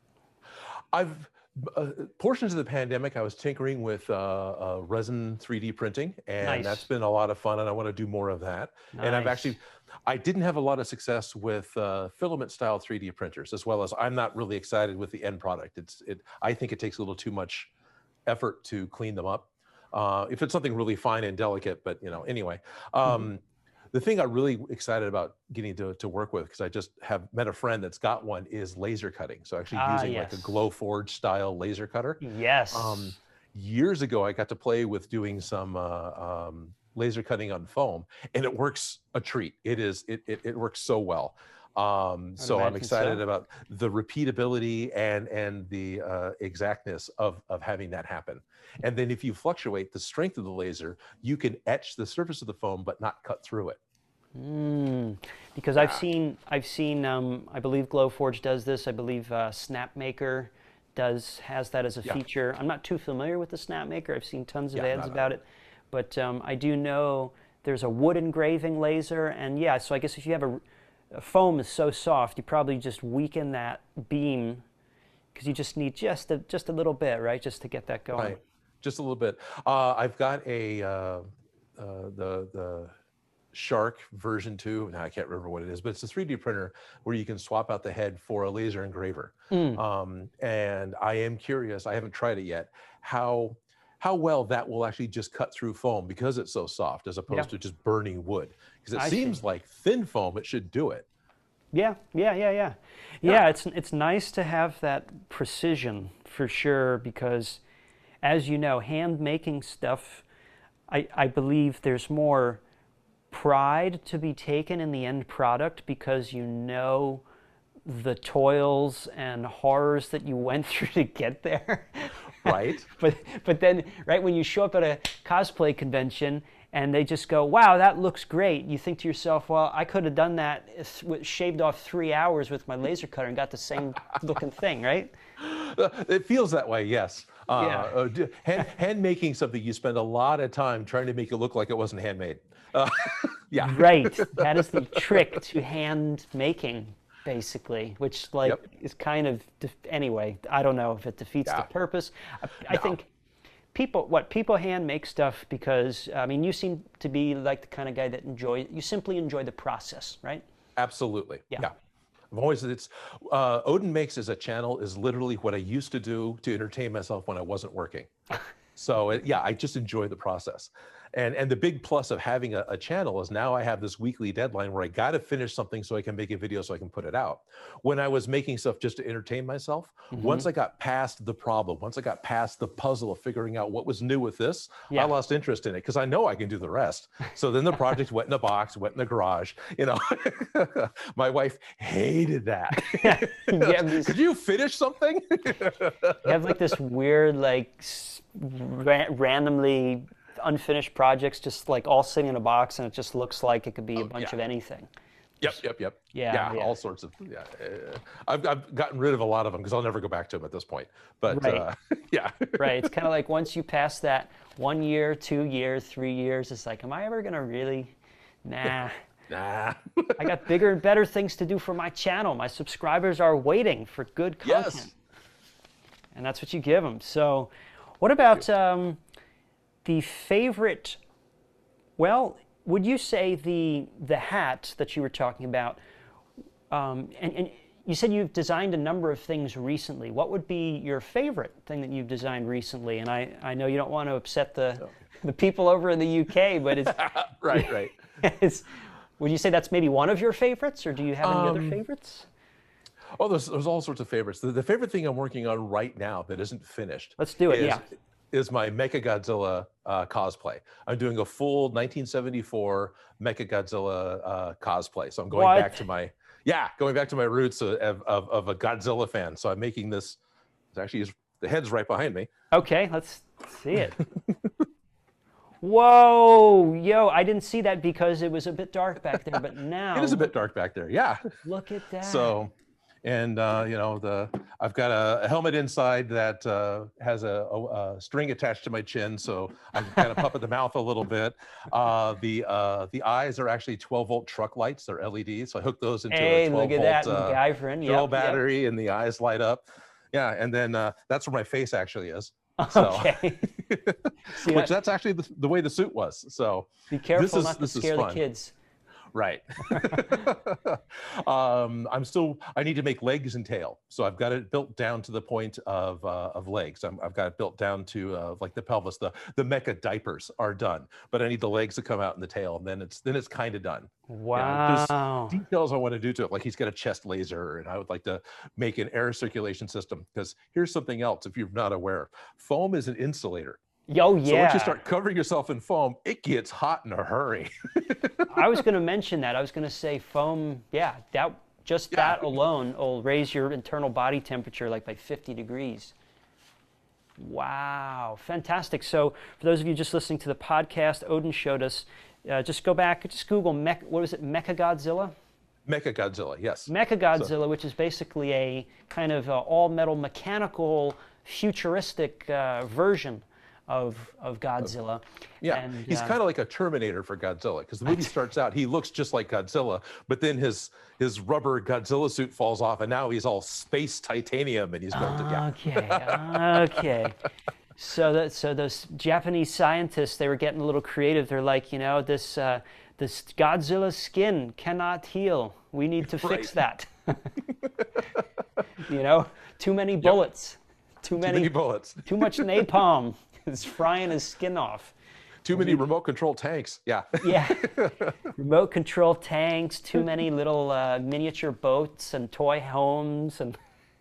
I've Uh, portions of the pandemic, I was tinkering with uh, uh, resin three D printing, and nice. That's been a lot of fun, and I want to do more of that. Nice. And I've actually, I didn't have a lot of success with uh, filament style three D printers, as well as I'm not really excited with the end product. It's, it, I think it takes a little too much effort to clean them up. Uh, if it's something really fine and delicate, but you know, anyway. Um, mm-hmm. The thing I'm really excited about getting to, to work with, because I just have met a friend that's got one, is laser cutting. So actually ah, using yes. like a Glowforge style laser cutter. Yes. Um, years ago, I got to play with doing some uh, um, laser cutting on foam, and it works a treat. It is, it, it, it works so well. Um, so I'm excited so. about the repeatability and, and the uh, exactness of, of having that happen. And then if you fluctuate the strength of the laser, you can etch the surface of the foam, but not cut through it. Mm, because I've seen, I've seen, um, I believe Glowforge does this. I believe uh, Snapmaker does, has that as a yeah. feature. I'm not too familiar with the Snapmaker. I've seen tons of yeah, ads about it, but um, I do know there's a wood engraving laser, and yeah, so I guess if you have a, a foam is so soft, you probably just weaken that beam, because you just need just a, just a little bit, right, just to get that going. Right. Just a little bit. Uh, I've got a uh, uh, the the Shark version two. Now I can't remember what it is, but it's a three D printer where you can swap out the head for a laser engraver. Mm. Um, and I am curious. I haven't tried it yet. How how well that will actually just cut through foam because it's so soft, as opposed Yeah. to just burning wood. Because it I seems see. like thin foam, it should do it. Yeah, yeah, yeah, yeah. Yeah. Yeah, it's it's nice to have that precision for sure, because as you know, hand making stuff, I, I believe there's more pride to be taken in the end product, because you know the toils and horrors that you went through to get there. Right. but but then, right, when you show up at a cosplay convention and they just go, wow, that looks great, you think to yourself, well, I could have done that, shaved off three hours with my laser cutter and got the same looking thing, right? It feels that way, yes. Uh, Yeah. uh, d- hand, hand making something, you spend a lot of time trying to make it look like it wasn't handmade. Uh, yeah. Right. That is the trick to hand making, basically, which like Yep. is kind of def- anyway. I don't know if it defeats Yeah. the purpose. I, I No. think people, what people hand make stuff because I mean, you seem to be like the kind of guy that enjoy. You simply enjoy the process, right? Absolutely. Yeah. Yeah. I've always, it's, uh, Odin Makes as a channel is literally what I used to do to entertain myself when I wasn't working. So it, yeah, I just enjoy the process. And and the big plus of having a, a channel is now I have this weekly deadline where I got to finish something so I can make a video so I can put it out. When I was making stuff just to entertain myself, Mhm. once I got past the problem, once I got past the puzzle of figuring out what was new with this, Yeah. I lost interest in it because I know I can do the rest. So then the project went in a box, went in the garage. You know, my wife hated that. Yeah, these- Could you finish something? You have like this weird, like s- ra- randomly unfinished projects, just like all sitting in a box, and it just looks like it could be a bunch yeah. of anything. Yep, yep, yep. Yeah, yeah, yeah. all sorts of. Yeah, uh, I've I've gotten rid of a lot of them because I'll never go back to them at this point. But Right. uh, yeah, Right. It's kind of like once you pass that one year, two years, three years, it's like, am I ever gonna really? Nah. nah. I got bigger and better things to do for my channel. My subscribers are waiting for good content. Yes. And that's what you give them. So, what about um, the favorite? Well, would you say the the hat that you were talking about? Um, and, and you said you've designed a number of things recently. What would be your favorite thing that you've designed recently? And I, I know you don't want to upset the the people over in the U K, but it's right, right. it's, would you say that's maybe one of your favorites, or do you have any other Um, favorites? Oh, there's there's all sorts of favorites. The, the favorite thing I'm working on right now that isn't finished. Let's do it, Is, yeah. is my Mechagodzilla uh, cosplay. I'm doing a full nineteen seventy-four Mechagodzilla uh, cosplay. So I'm going What? back to my yeah, going back to my roots of, of, of a Godzilla fan. So I'm making this. It's actually the head's right behind me. Okay, let's see it. Whoa, yo, I didn't see that because it was a bit dark back there, but now It is a bit dark back there. Yeah. look at that. So, and uh, you know, the I've got a, a helmet inside that uh, has a, a, a string attached to my chin, so I can kind of puppet the mouth a little bit. Uh, the uh, the eyes are actually twelve volt truck lights; they're L E Ds. So I hook those into Hey, a twelve look at volt that, uh, MacGyverin. drill Yep, yep. battery, and the eyes light up. Yeah, and then uh, that's where my face actually is. So, Okay. See, which I- that's actually the, the way the suit was. So be careful this is not to this is scare the fun. kids. Right. um, I'm still, I need to make legs and tail. So I've got it built down to the point of, uh, of legs. I'm, I've got it built down to uh, like the pelvis. The, the mecha diapers are done, but I need the legs to come out in the tail, and then it's, then it's kind of done. Wow. Yeah, there's details I want to do to it. Like he's got a chest laser, and I would like to make an air circulation system, because here's something else if you're not aware. Foam is an insulator. Yo, yeah. So once you start covering yourself in foam, it gets hot in a hurry. I was going to mention that. I was going to say foam, yeah, that just Yeah. that alone will raise your internal body temperature like by fifty degrees. Wow, fantastic. So for those of you just listening to the podcast, Odin showed us, uh, just go back, just Google, mech, what was it, Mechagodzilla? Mechagodzilla, yes. Mechagodzilla, which is basically a kind of uh, all-metal mechanical futuristic uh, version of, of Godzilla. Yeah, And, he's uh, kind of like a Terminator for Godzilla, because the movie starts out, he looks just like Godzilla, but then his his rubber Godzilla suit falls off, and now he's all space titanium, and he's built it. Yeah. Okay, okay. So that so those Japanese scientists, they were getting a little creative. They're like, you know, this uh, this Godzilla skin cannot heal. We need to fix that. You know, too many bullets, too Too many, many bullets. too much napalm. It's frying his skin off. Too many remote control tanks. Yeah. Yeah. Remote control tanks, too many little uh, miniature boats and toy homes and,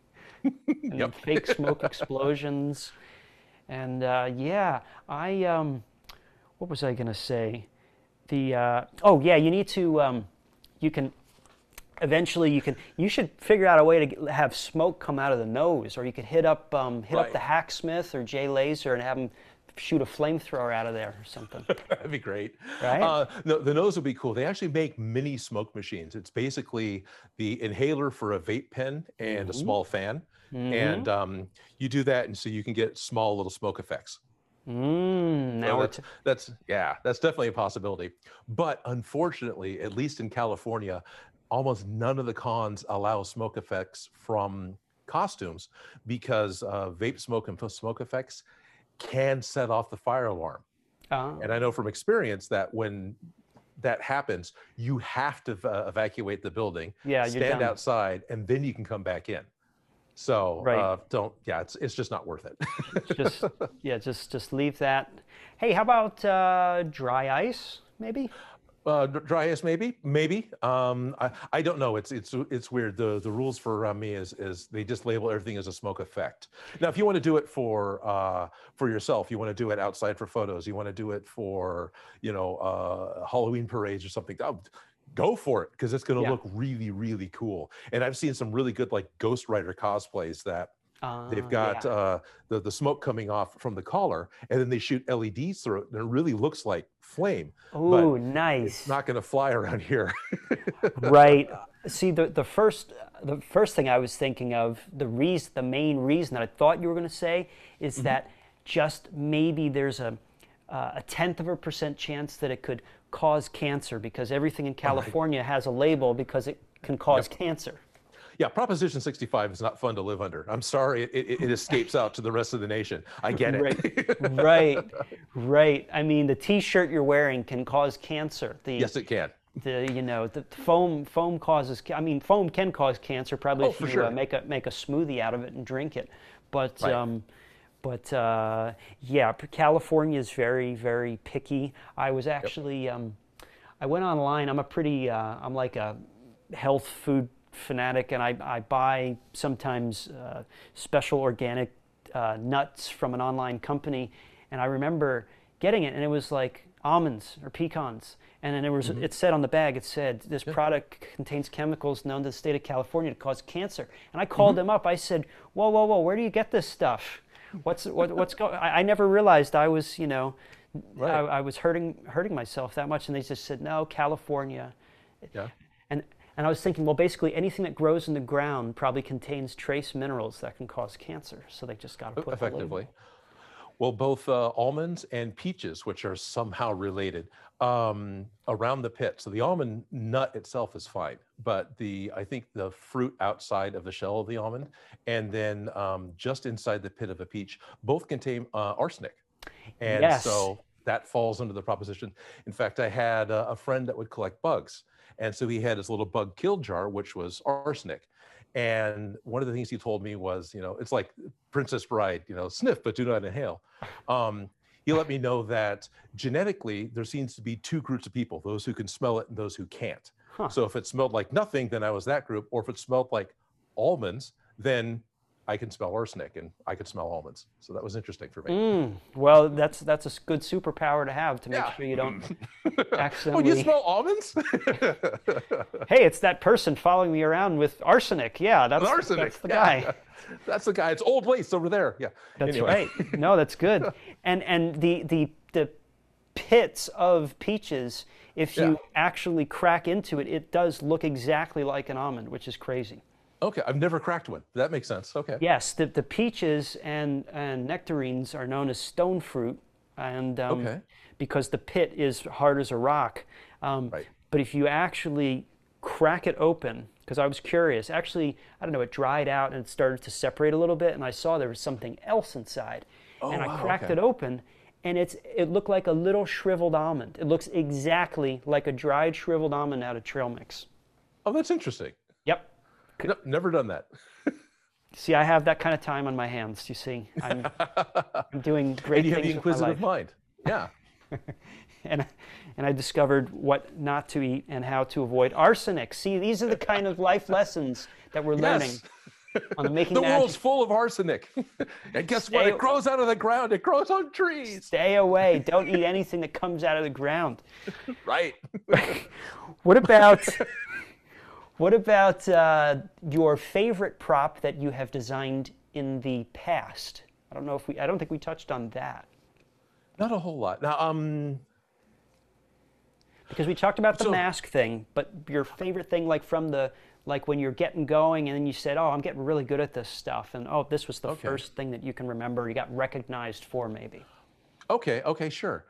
and Yep. fake smoke explosions. And uh, yeah, I, um, what was I going to say? The, uh, oh yeah, you need to, um, you can, eventually you can, you should figure out a way to get, have smoke come out of the nose, or you could hit up, um, hit Right. up the Hacksmith or Jay Laser and have them shoot a flamethrower out of there or something. That'd be great. Right? Uh, no, the nose would be cool. They actually make mini smoke machines. It's basically the inhaler for a vape pen and a small fan. And um, you do that, and so you can get small little smoke effects. Mm, now So we're that's, that's, yeah, that's definitely a possibility. But unfortunately, at least in California, almost none of the cons allow smoke effects from costumes because uh, vape smoke and smoke effects can set off the fire alarm. uh, And I know from experience that when that happens, you have to uh, evacuate the building, Yeah, you're stand done. outside, and then you can come back in. So Right. uh, don't, yeah, it's it's just not worth it. just yeah, just just leave that. Hey, how about uh, dry ice? Maybe. Uh, dr- dry ice, maybe, maybe. Um, I, I don't know. It's it's it's weird. The the rules for around me is is they just label everything as a smoke effect. Now, if you want to do it for uh, for yourself, you want to do it outside for photos. You want to do it for you know uh, Halloween parades or something. oh, Go for it because it's going to Yeah. look really really cool. And I've seen some really good like Ghost Rider cosplays that Uh, they've got yeah. uh, the the smoke coming off from the collar, and then they shoot L E Ds through it, and it really looks like flame. Ooh, It's nice. not going to fly around here. Right. See, the the first the first thing I was thinking of, the reason, the main reason that I thought you were going to say is that just maybe there's a uh, a tenth of a percent chance that it could cause cancer because everything in California has a label because it can cause cancer. Yeah, Proposition sixty-five is not fun to live under. I'm sorry, it, it, it escapes out to the rest of the nation. I get it. Right, right, right. I mean, the T-shirt you're wearing can cause cancer. The, Yes, it can. the you know the foam foam causes. ca- I mean, foam can cause cancer probably Oh, if for you sure. uh, make a make a smoothie out of it and drink it. But Right. um, but uh, yeah, p- California is very very picky. I was actually um, I went online. I'm a pretty uh, I'm like a health food fanatic, and I, I buy sometimes uh, special organic uh, nuts from an online company, and I remember getting it, and it was like almonds or pecans, and then it was it said on the bag, it said this product contains chemicals known to the state of California to cause cancer. And I called them up. I said, whoa, whoa, whoa, where do you get this stuff? What's what, what's going? I, I never realized I was you know Right. I, I was hurting hurting myself that much, and they just said no, California. Yeah. And and I was thinking, well, basically anything that grows in the ground probably contains trace minerals that can cause cancer. So they just got to put the Effectively. label. Well, both uh, almonds and peaches, which are somehow related, um, around the pit. So the almond nut itself is fine, but the I think the fruit outside of the shell of the almond, and then um, just inside the pit of a peach, both contain uh, arsenic, and Yes. so that falls under the proposition. In fact, I had a, a friend that would collect bugs, and so he had his little bug kill jar, which was arsenic. And one of the things he told me was, you know, it's like Princess Bride, you know, sniff, but do not inhale. Um, he let me know that genetically there seems to be two groups of people, those who can smell it and those who can't. Huh. So if it smelled like nothing, then I was that group. Or if it smelled like almonds, then I can smell arsenic and I could smell almonds. So that was interesting for me. Mm, well, that's that's a s- good superpower to have to make Yeah. sure you don't Oh, accidentally. you smell almonds? Hey, it's that person following me around with arsenic. Yeah, that's arsenic. that's the yeah. guy. That's the guy. It's Old Lace over there. Yeah. That's Anyway. right. No, that's good. And and the the the pits of peaches, if you Yeah. actually crack into it, it does look exactly like an almond, which is crazy. Okay, I've never cracked one. That makes sense. Okay. Yes, the, the peaches and, and nectarines are known as stone fruit, and um, Okay. because the pit is hard as a rock. Um, Right. But if you actually crack it open, because I was curious, actually, I don't know, it dried out and it started to separate a little bit, and I saw there was something else inside, Oh, and I wow, cracked okay. it open, and it's it looked like a little shriveled almond. It looks exactly like a dried shriveled almond out of trail mix. Oh, that's interesting. Yep. No, never done that. See, I have that kind of time on my hands. You see, I'm, I'm doing great and you have things the with my inquisitive life. mind. Yeah. and and I discovered what not to eat and how to avoid arsenic. See, these are the kind of life lessons that we're learning Yes. on the Making The Magic. world's full of arsenic. And guess what? Stay- It grows out of the ground. It grows on trees. Stay away. Don't eat anything that comes out of the ground. Right. What about what about uh, your favorite prop that you have designed in the past? I don't know if we. I don't think we touched on that. Not a whole lot. Now, um, because we talked about the so, mask thing, but your favorite thing, like from the, like when you're getting going, and then you said, "Oh, I'm getting really good at this stuff," and oh, this was the okay. first thing that you can remember you got recognized for, maybe. Okay. Okay. Sure.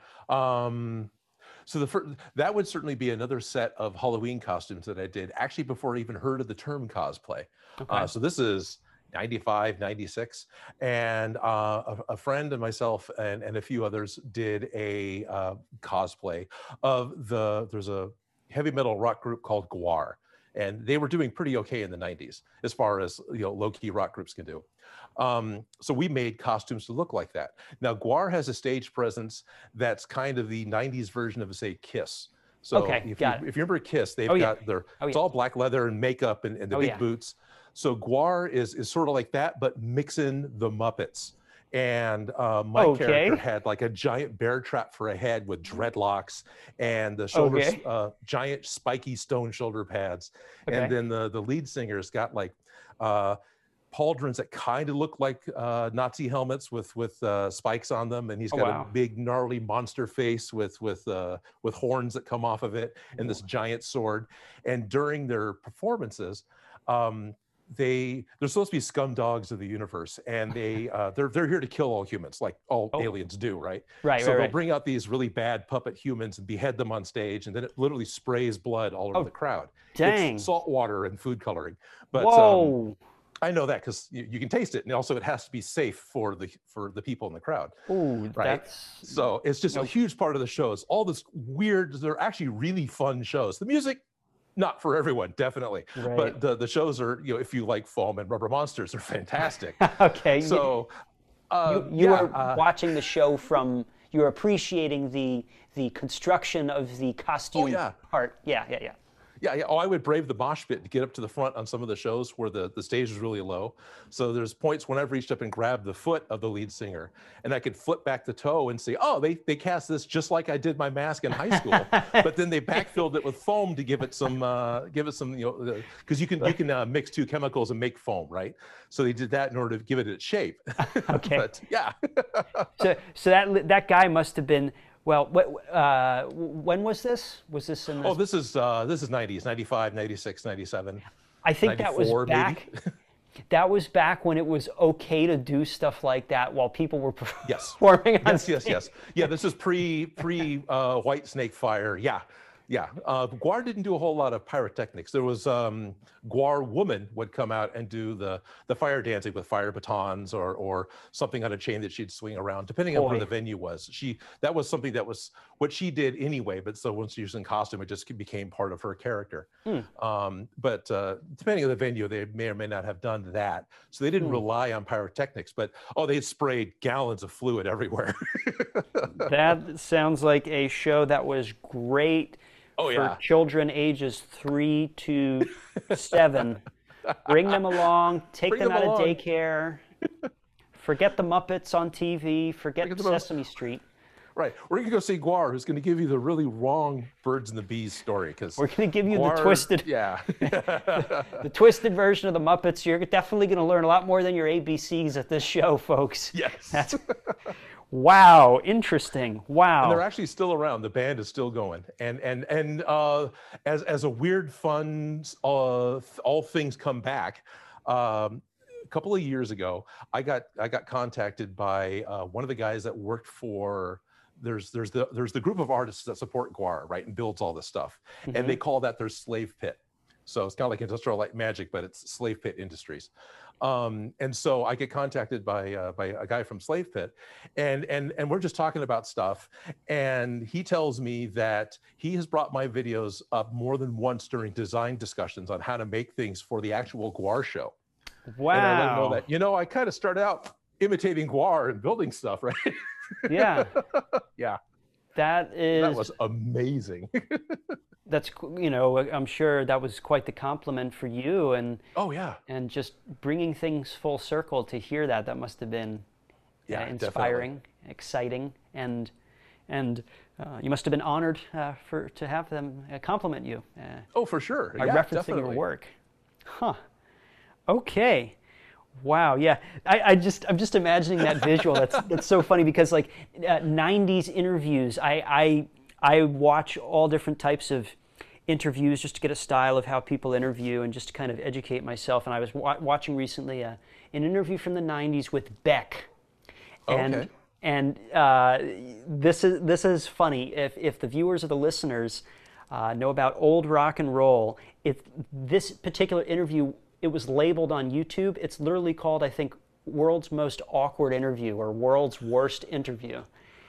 Um, so the first, that would certainly be another set of Halloween costumes that I did actually before I even heard of the term cosplay. Okay. Uh, so this is ninety-five, ninety-six, and uh, a, a friend and myself and, and a few others did a uh, cosplay of the, there's a heavy metal rock group called Gwar, and they were doing pretty okay in the nineties as far as, you know, low-key rock groups can do. Um, so we made costumes to look like that. Now, Gwar has a stage presence that's kind of the nineties version of, say, Kiss. So okay, if, got you, it. if you remember Kiss, they've oh, yeah. got their, oh, it's yeah. all black leather and makeup and, and the oh, big yeah. boots. So Gwar is, is sort of like that, but mixing the Muppets. And uh, my okay. character had like a giant bear trap for a head with dreadlocks and the shoulders, okay. uh, giant spiky stone shoulder pads. Okay. And then the, the lead singer's got like uh, pauldrons that kind of look like uh, Nazi helmets with with uh, spikes on them, and he's got oh, wow. a big gnarly monster face with with uh, with horns that come off of it, and this giant sword. And during their performances, um, they they're supposed to be scum dogs of the universe, and they uh, they're they're here to kill all humans, like all oh. aliens do, right? Right. So right, they'll right. bring out these really bad puppet humans and behead them on stage, and then it literally sprays blood all over oh, the crowd. Dang. It's salt water and food coloring, but Whoa. Um, I know that because you, you can taste it, and also it has to be safe for the for the people in the crowd. Ooh, right? That's... So it's just nope. a huge part of the shows. All this weird, they're actually really fun shows. The music, not for everyone, definitely. Right. But the the shows are, you know, if you like foam and rubber monsters, are fantastic. okay. So uh, you, you yeah, were uh, watching the show from. You were appreciating the the construction of the costume oh, yeah. part. Yeah, yeah, yeah. Yeah, yeah. Oh, I would brave the mosh pit to get up to the front on some of the shows where the, the stage is really low. So there's points when I've reached up and grabbed the foot of the lead singer, and I could flip back the toe and say, oh, they, they cast this just like I did my mask in high school. But then they backfilled it with foam to give it some, uh, give it some, you know, because you can you can uh, mix two chemicals and make foam, right? So they did that in order to give it its shape. Okay. But, yeah. so so that that guy must have been. Well, what, uh, when was this? Was this in? This? Oh, this is uh, this is nineties, ninety-five, ninety-six, ninety-seven. I think that was back. That was back when it was okay to do stuff like that while people were yes. performing on yes, stage. yes, yes. Yeah, this is pre pre uh, White Snake Fire. Yeah, yeah. Uh, Gwar didn't do a whole lot of pyrotechnics. There was um, Gwar woman would come out and do the the fire dancing with fire batons or or something on a chain that she'd swing around, depending on Boy. where the venue was. She that was something that was what she did anyway. But so once she was in costume, it just became part of her character. Hmm. Um, but uh, depending on the venue, they may or may not have done that. So they didn't Hmm. rely on pyrotechnics. But oh, they sprayed gallons of fluid everywhere. That sounds like a show that was great. Oh, for yeah. children ages three to seven. Bring them along, take Bring them, them out along. of daycare. Forget the Muppets on T V. Forget, Forget the Sesame Street. Right. We're going to go see Gwar, who's going to give you the really wrong Birds and the Bees story. Because We're going to give you Gwar, the twisted, yeah. the twisted version of the Muppets. You're definitely going to learn a lot more than your A B Cs at this show, folks. Yes. That's, wow, interesting. Wow. And they're actually still around. The band is still going. And and and uh, as as a weird, fun, uh, all things come back. Um, a couple of years ago, I got I got contacted by uh, one of the guys that worked for. There's there's the there's the group of artists that support Gwar, right, and builds all this stuff, Mhm. and they call that their slave pit. So it's kind of like Industrial Light Magic, but it's Slave Pit Industries. Um, and so I get contacted by uh, by a guy from Slave Pit, and and and we're just talking about stuff, and he tells me that he has brought my videos up more than once during design discussions on how to make things for the actual Gwar show. Wow. And I let him know that, you know, I kind of started out imitating Gwar and building stuff, right? Yeah. Yeah. That is, that was amazing. that's, you know, I'm sure that was quite the compliment for you, and Oh yeah. and just bringing things full circle to hear that, that must have been Yeah, uh, inspiring, definitely. exciting, and and uh, you must have been honored uh, for to have them uh, compliment you uh, Oh, for sure. by Yeah, referencing definitely. your work. Huh. Okay. Wow. Yeah. I, I just I'm just imagining that visual. That's that's so funny because like uh, nineties interviews. I I I watch all different types of interviews just to get a style of how people interview and just to kind of educate myself. And I was wa- watching recently uh, an interview from the nineties with Beck. Oh, And okay. and uh, this is this is funny. If if the viewers or the listeners uh, know about old rock and roll, if this particular interview, it was labeled on YouTube. It's literally called, I think, World's Most Awkward Interview or World's Worst Interview.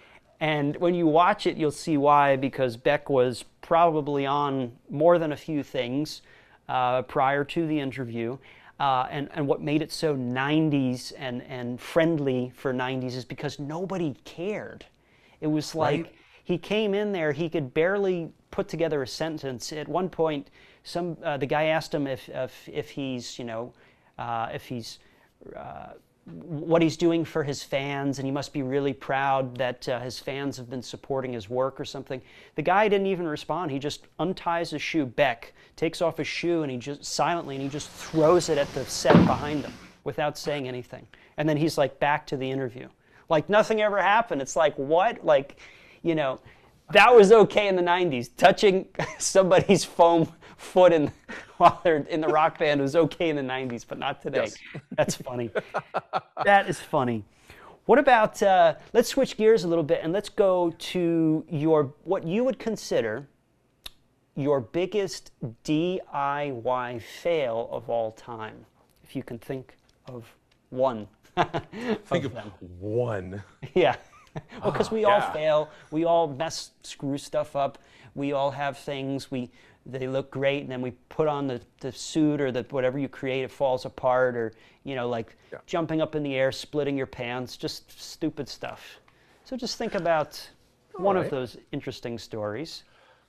And when you watch it, you'll see why, because Beck was probably on more than a few things uh, prior to the interview. Uh, and, and what made it so nineties and, and friendly for nineties is because nobody cared. It was like Right. he came in there, he could barely put together a sentence. At one point, some uh, the guy asked him if if, if he's you know uh, if he's uh, what he's doing for his fans, and he must be really proud that uh, his fans have been supporting his work or something. The guy didn't even respond. He just unties his shoe, Beck, takes off his shoe, and he just silently, and he just throws it at the set behind him without saying anything. And then he's like back to the interview. Like nothing ever happened. It's like, what? Like, you know, that was okay in the nineties. Touching somebody's foam foot in, while they're in the rock band was okay in the nineties, but not today. Yes. That's funny. That is funny. What about, uh, let's switch gears a little bit and let's go to your, what you would consider your biggest D I Y fail of all time, if you can think of one. Think of of them. one. Yeah. Well, because we all yeah. fail. We all mess, screw stuff up. We all have things. We they look great, and then we put on the, the suit or the whatever you create, it falls apart, or you know, like Yeah. jumping up in the air, splitting your pants, just stupid stuff. So just think about All one right. of those interesting stories.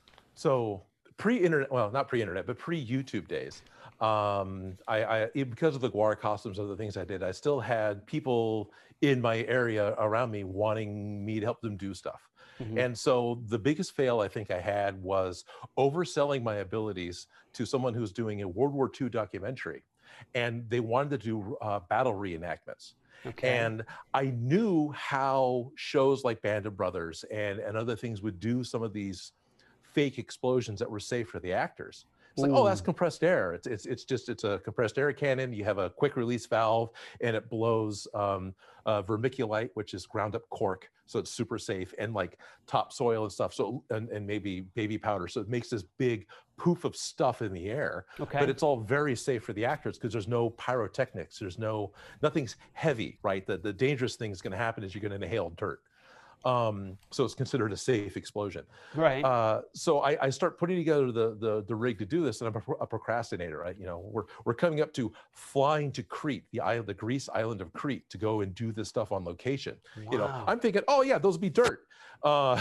So pre-internet, well, not pre-internet, but pre-YouTube days, um, I, I because of the Gwar costumes and the things I did, I still had people in my area around me wanting me to help them do stuff. Mm-hmm. And so the biggest fail I think I had was overselling my abilities to someone who's doing a World War Two documentary, and they wanted to do uh, battle reenactments. Okay. And I knew how shows like Band of Brothers and, and other things would do some of these fake explosions that were safe for the actors. It's like, oh, that's Ooh. compressed air. It's it's it's just it's a compressed air cannon. You have a quick release valve, and it blows um, uh, vermiculite, which is ground up cork, so it's super safe, and like topsoil and stuff. So and, and maybe baby powder. So it makes this big poof of stuff in the air. Okay. But it's all very safe for the actors because there's no pyrotechnics. There's no nothing's heavy, right? The the dangerous thing is going to happen is you're going to inhale dirt. Um, so it's considered a safe explosion. Right. Uh, so I, I start putting together the, the the rig to do this, and I'm a, a procrastinator. Right? You know, we're we're coming up to flying to Crete, the island, the Greece island of Crete, to go and do this stuff on location. Wow. You know, I'm thinking, oh yeah, those will be dirt, uh,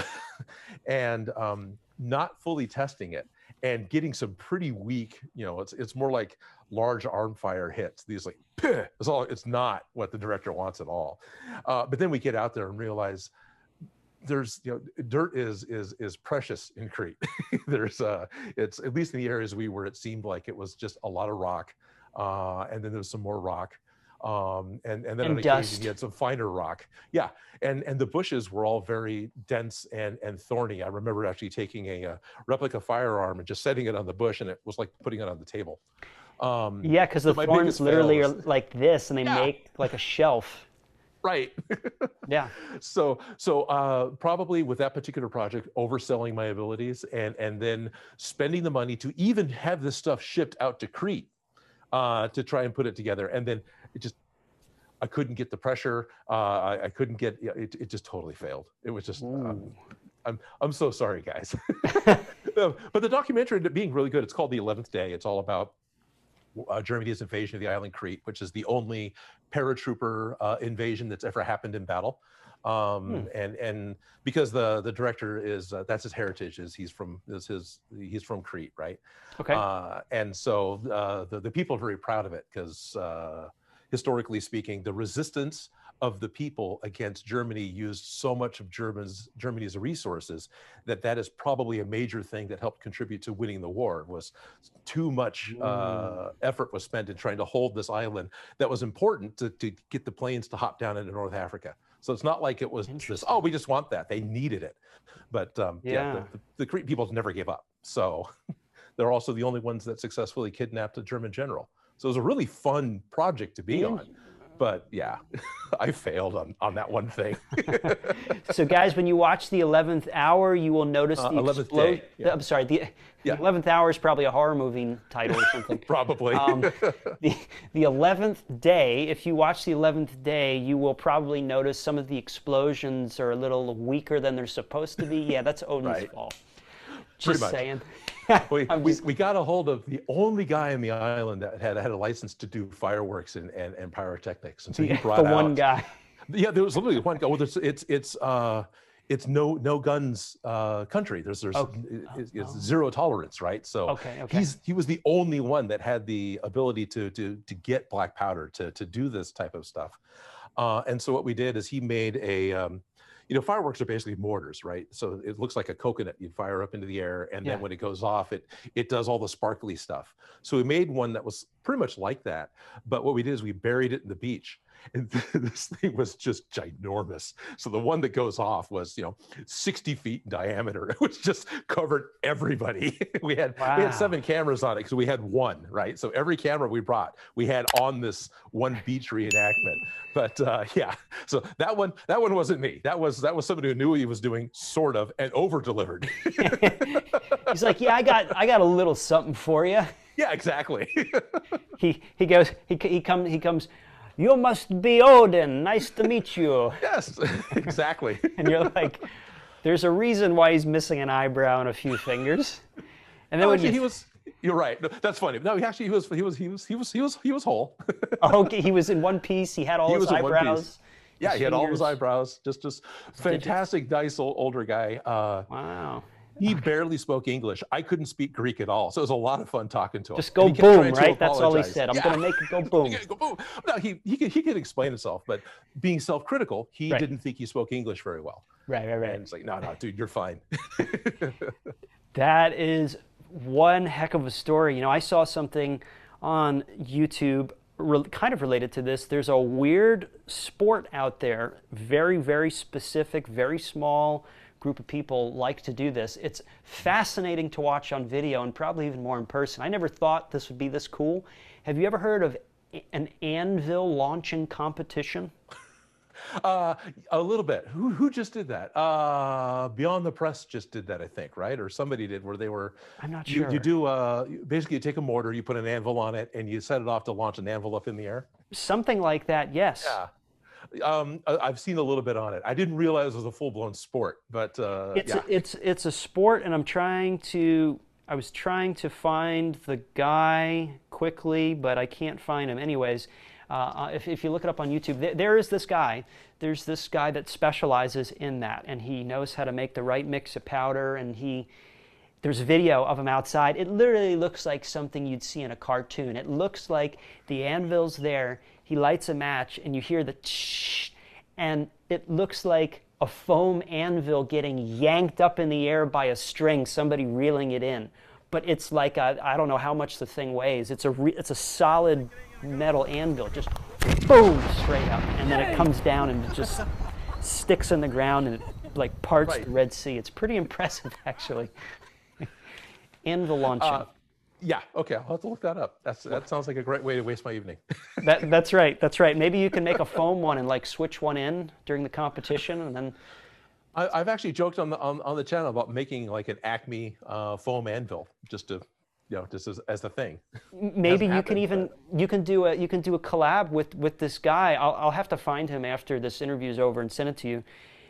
and um, not fully testing it and getting some pretty weak. You know, it's it's more like large arm fire hits. These like, it's all. It's not what the director wants at all. Uh, but then we get out there and realize there's, you know, dirt is is is precious in Crete. There's uh it's at least in the areas we were, it seemed like it was just a lot of rock, uh and then there's some more rock, um and and then And on dust. occasion you had some finer rock. Yeah. And and the bushes were all very dense and and thorny. I remember actually taking a, uh replica firearm and just setting it on the bush, and it was like putting it on the table. Um Yeah, because so the my thorns biggest fail literally are was- like this, and they Yeah. make like a shelf. right. Yeah. So, so uh, probably with that particular project, overselling my abilities, and and then spending the money to even have this stuff shipped out to Crete, uh, to try and put it together, and then it just, I couldn't get the pressure. Uh, I, I couldn't get yeah, it. It just totally failed. It was just. Um, I'm I'm so sorry, guys. Uh, but the documentary ended up being really good. It's called The eleventh Day. It's all about uh, Germany's invasion of the island Crete, which is the only paratrooper uh, invasion that's ever happened in battle. Um, Hmm. and and because the the director is uh, that's his heritage, is he's from is his he's from Crete, right? Okay. Uh, and so uh, the the people are very proud of it because uh, historically speaking, the resistance of the people against Germany used so much of Germans Germany's resources that that is probably a major thing that helped contribute to winning the war. Was too much uh, effort was spent in trying to hold this island that was important to, to get the planes to hop down into North Africa. So it's not like it was this, oh, we just want that. They needed it. But um, yeah, Yeah. the, the, the Crete people never gave up. So they're also the only ones that successfully kidnapped a German general. So it was a really fun project to be And- on. But yeah, I failed on, on that one thing. So guys, when you watch the eleventh hour, you will notice Uh, the eleventh explosion. day, yeah. I'm sorry, the, Yeah. the eleventh hour is probably a horror movie title or something. Probably. Um, the the eleventh day, if you watch the eleventh day, you will probably notice some of the explosions are a little weaker than they're supposed to be. Yeah, that's Odin's Right. fault. Pretty Just much. saying. we, I'm we, just- we got a hold of the only guy on the island that had had a license to do fireworks and, and, and pyrotechnics. And so he the brought out, one guy. Yeah, there was literally one guy. Well, there's, it's it's uh, it's no no guns uh, country. There's there's Okay. it's, it's zero tolerance, right? So Okay, okay. he's he was the only one that had the ability to to to get black powder to to do this type of stuff. Uh, and so what we did is he made a um, you know, fireworks are basically mortars, right? So it looks like a coconut you fire up into the air, and Yeah. then when it goes off, it it does all the sparkly stuff. So we made one that was pretty much like that, but what we did is we buried it in the beach, and this thing was just ginormous. So the one that goes off was, you know, sixty feet in diameter. It was just covered everybody. we had we Wow. had seven cameras on it, so we had one, right? So every camera we brought, we had on this one beach reenactment. But uh, yeah, so that one that one wasn't me. That was that was somebody who knew what he was doing, sort of, and over delivered. He's like, yeah, I got I got a little something for you. Yeah, exactly. He he goes he he comes he comes. You must be Odin. Nice to meet you. Yes, exactly. And you're like, there's a reason why he's missing an eyebrow and a few fingers. And then No, when actually, you, he was. You're right. No, that's funny. No, he actually he was he was he was he was he was he was whole. oh, okay, he was in one piece. He had all He his was in one piece. eyebrows. Yeah, his he had all of his fingers. eyebrows. Just just fantastic, nice old, older guy. Uh, Wow. he barely spoke English. I couldn't speak Greek at all, so it was a lot of fun talking to him. Just go And he kept boom, trying to right? That's all he apologize. said. I'm Yeah. gonna make it go boom. Yeah, go boom. No, he he could, he could explain himself, but being self-critical, he Right. didn't think he spoke English very well. Right, right, right. And it's like, no, no, dude, you're fine. That is one heck of a story. You know, I saw something on YouTube re- kind of related to this. There's a weird sport out there, very, very specific, very small group of people like to do this. It's fascinating to watch on video and probably even more in person. I never thought this would be this cool. Have you ever heard of a- an anvil launching competition? Uh, a little bit. Who who just did that? Uh, Beyond the Press just did that, I think, right? Or somebody did, where they were. I'm not You, sure. you do uh, basically you take a mortar, you put an anvil on it, and you set it off to launch an anvil up in the air. Something like that, yes. Yeah. Um, I- I've seen a little bit on it. I didn't realize it was a full-blown sport, but uh, It's yeah. it's it's a sport, and I'm trying to. I was trying to find the guy quickly, but I can't find him. Anyways, uh, uh, if if you look it up on YouTube, there, there is this guy. There's this guy that specializes in that, and he knows how to make the right mix of powder. And he, there's a video of him outside. It literally looks like something you'd see in a cartoon. It looks like the anvil's there. He lights a match, and you hear the tsh, and it looks like a foam anvil getting yanked up in the air by a string, somebody reeling it in. But it's like a, I don't know how much the thing weighs. It's a re, it's a solid metal anvil, just boom, straight up, and then it comes down and it just sticks in the ground and it like parts Right. the Red Sea. It's pretty impressive, actually. Anvil launching. Uh, yeah. Okay. I'll have to look that up. That's that sounds like a great way to waste my evening. That, that's right. That's right. Maybe you can make a foam one and like switch one in during the competition, and then I, I've actually joked on the on, on the channel about making like an Acme uh, foam anvil, just to, you know, just as, as a thing. maybe you can happened, even you can do a you can do a collab with with this guy. I'll I'll have to find him after this interview is over and send it to you.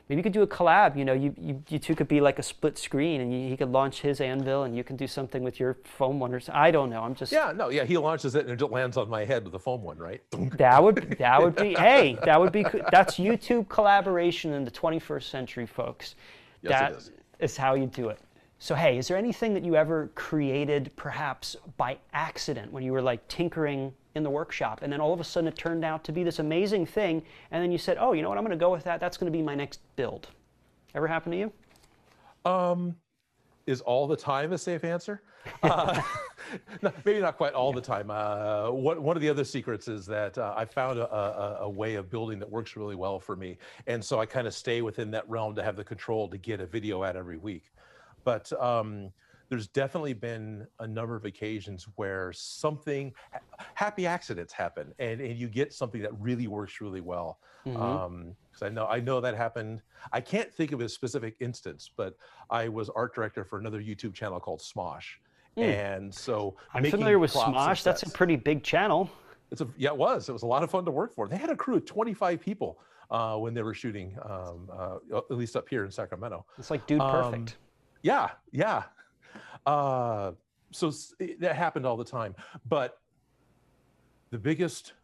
maybe you could do a collab. You know, you, you, you two could be like a split screen, and you, he could launch his anvil, and you can do something with your foam one. Or I don't know. I'm just yeah, no, yeah. He launches it and it lands on my head with the foam one, right? That would that would be hey, that would be that's YouTube collaboration in the twenty-first century, folks. Yes, that it is. is how you do it. So hey, is there anything that you ever created perhaps by accident when you were like tinkering in the workshop, and then all of a sudden it turned out to be this amazing thing, and then you said, oh, you know what, I'm going to go with that. That's going to be my next build. Ever happen to you? Um, is all the time a safe answer? Uh, no, maybe not quite all the time. Uh, one, one of the other secrets is that uh, I found a, a, a way of building that works really well for me. And so I kind of stay within that realm to have the control to get a video out every week. But um, there's definitely been a number of occasions where something, happy accidents happen, and, and you get something that really works really well. Mm-hmm. um, Because I know I know that happened. I can't think of a specific instance, but I was art director for another YouTube channel called Smosh. Mm. And so I'm familiar with Smosh. That's a pretty big channel. It's a yeah, it was. It was a lot of fun to work for. They had a crew of twenty-five people uh, when they were shooting, um, uh, at least up here in Sacramento. It's like Dude Perfect. Um, yeah, yeah. Uh, so it, that happened all the time. But the biggest,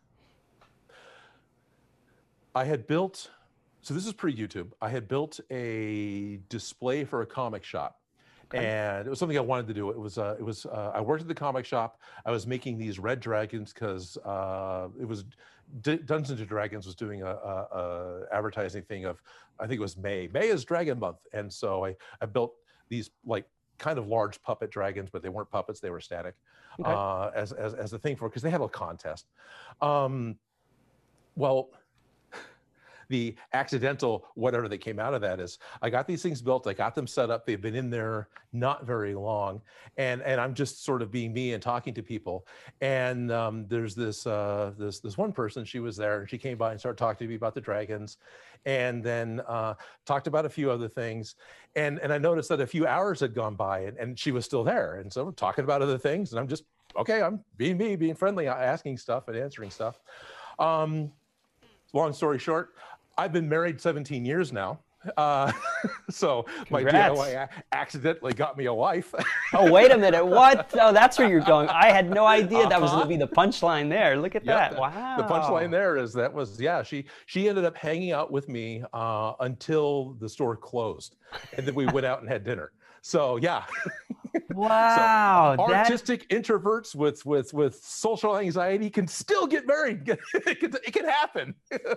I had built. So this is pre-YouTube. I had built a display for a comic shop. Okay. And it was something I wanted to do. It was, uh, it was. Uh, I worked at the comic shop. I was making these red dragons because uh, it was D Dungeons and Dragons was doing a, a, a advertising thing of, I think it was May. May is Dragon Month, and so I I built these like kind of large puppet dragons, but they weren't puppets; they were static, okay. uh, as as as a thing for because they had a contest. Um, well. The accidental whatever that came out of that is I got these things built, I got them set up, they've been in there not very long, and and I'm just sort of being me and talking to people, and um, there's this uh, this this one person, she was there, and she came by and started talking to me about the dragons, and then uh, talked about a few other things, and and I noticed that a few hours had gone by, and, and she was still there, and so we're talking about other things, and I'm just, okay, I'm being me, being friendly, asking stuff and answering stuff. Um, long story short, I've been married seventeen years now. Uh, so Congrats. My D I Y accidentally got me a wife. Oh, wait a minute. What? Oh, that's where you're going. I had no idea uh-huh. that was going to be the punchline there. Look at yep, that. Wow. The punchline there is that was, yeah, she, she ended up hanging out with me uh, until the store closed. And then we went out and had dinner. So, yeah. Wow. So, artistic that... introverts with, with, with social anxiety can still get married. it, can, it can happen.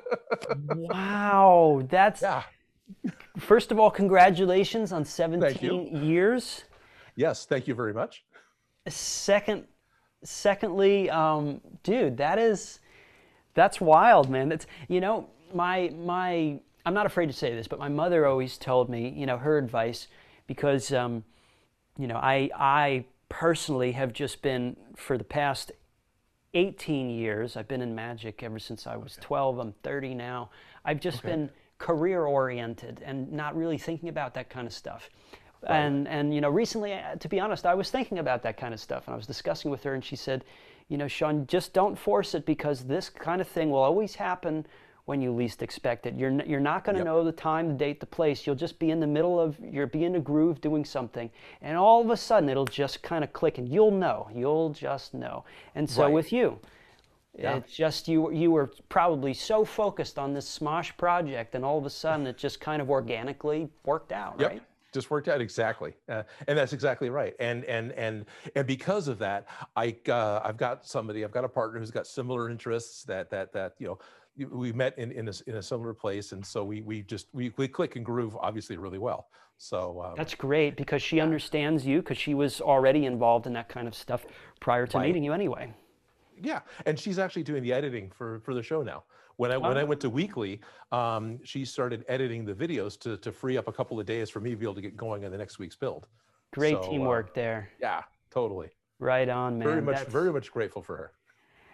Wow. That's... Yeah. First of all, congratulations on seventeen years. Yes, thank you very much. Second, secondly, um, dude, that is, that's wild, man. That's, you know, my, my, I'm not afraid to say this, but my mother always told me, you know, her advice, because, um, you know, I, I personally have just been, for the past eighteen years, I've been in magic ever since I was twelve, I'm thirty now. I've just okay. been career-oriented and not really thinking about that kind of stuff. Right. And, and, you know, recently, to be honest, I was thinking about that kind of stuff, and I was discussing with her, and she said, you know, Sean, just don't force it, because this kind of thing will always happen when you least expect it. You're, you're not going to yep. know the time, the date, the place. You'll just be in the middle of, you'll be in a groove doing something, and all of a sudden, it'll just kind of click, and you'll know. You'll just know. And so right. with you, yeah. It's just you, you were probably so focused on this Smosh project, and all of a sudden it just kind of organically worked out, yep. right? Just worked out exactly, uh, and that's exactly right. And and and and because of that, I uh, I've got somebody, I've got a partner who's got similar interests. That that that you know, we met in in a, in a similar place, and so we we just we we click and groove obviously really well. So um, that's great, because she understands you, because she was already involved in that kind of stuff prior to right. meeting you anyway. Yeah, and she's actually doing the editing for, for the show now. When I, oh. when I went to Weekly, um, she started editing the videos to, to free up a couple of days for me to be able to get going on the next week's build. Great so, teamwork uh, there. Yeah, totally. Right on, man. Very much, That's... very much grateful for her.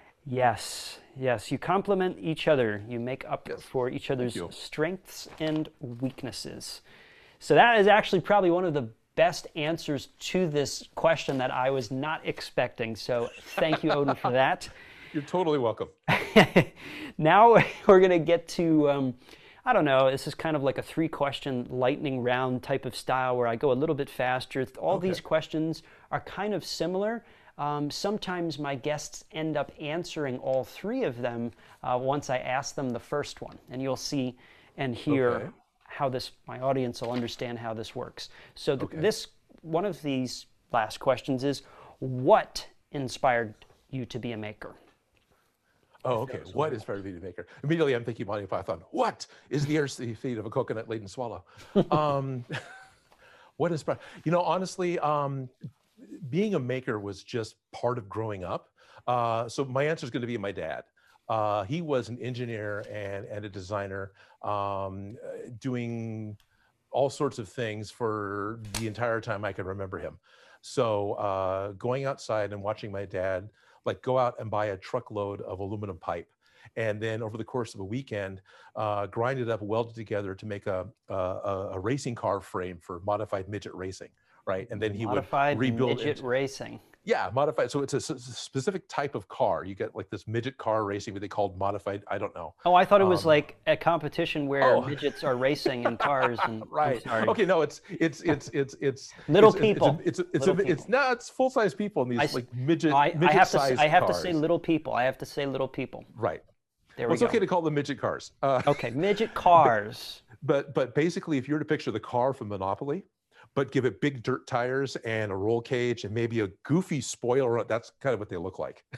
Yes, yes. You complement each other. You make up yes. for each other's strengths and weaknesses. So that is actually probably one of the best answers to this question that I was not expecting. So thank you, Odin, for that. You're totally welcome. Now we're going to get to, um, I don't know, this is kind of like a three question lightning round type of style where I go a little bit faster. All okay. These questions are kind of similar. Um, sometimes my guests end up answering all three of them uh, once I ask them the first one. And you'll see and hear okay. how this, my audience will understand how this works. So the, okay. this, one of these last questions is, what inspired you to be a maker? Oh, okay. What is inspired you to be a maker? Immediately I'm thinking Monty Python. What is the earthy feet of a coconut-laden swallow? um, what is, you know, honestly, um, being a maker was just part of growing up. Uh, so my answer is going to be my dad. Uh, he was an engineer and, and a designer, um, doing all sorts of things for the entire time I can remember him. So uh, going outside and watching my dad like go out and buy a truckload of aluminum pipe, and then over the course of a weekend, uh, grind it up, weld it together to make a, a, a racing car frame for modified midget racing, right? And then he modified would rebuild midget it. racing. Yeah, modified. So it's a, s- specific type of car. You get like this midget car racing, what they called modified. I don't know. Oh, I thought it was um, like a competition where oh. midgets are racing in cars. And right. Okay. No, it's it's it's it's it's little it's, people. It's a, it's a, it's, little a, people. it's no, it's full size people in these I, like midget. I, midget I have to. sized I have cars. to say little people. I have to say little people. Right. There well, we it's go. okay to call them midget cars. Uh, okay, midget cars. But, but but basically, if you were to picture the car from Monopoly, but give it big dirt tires and a roll cage and maybe a goofy spoiler, that's kind of what they look like.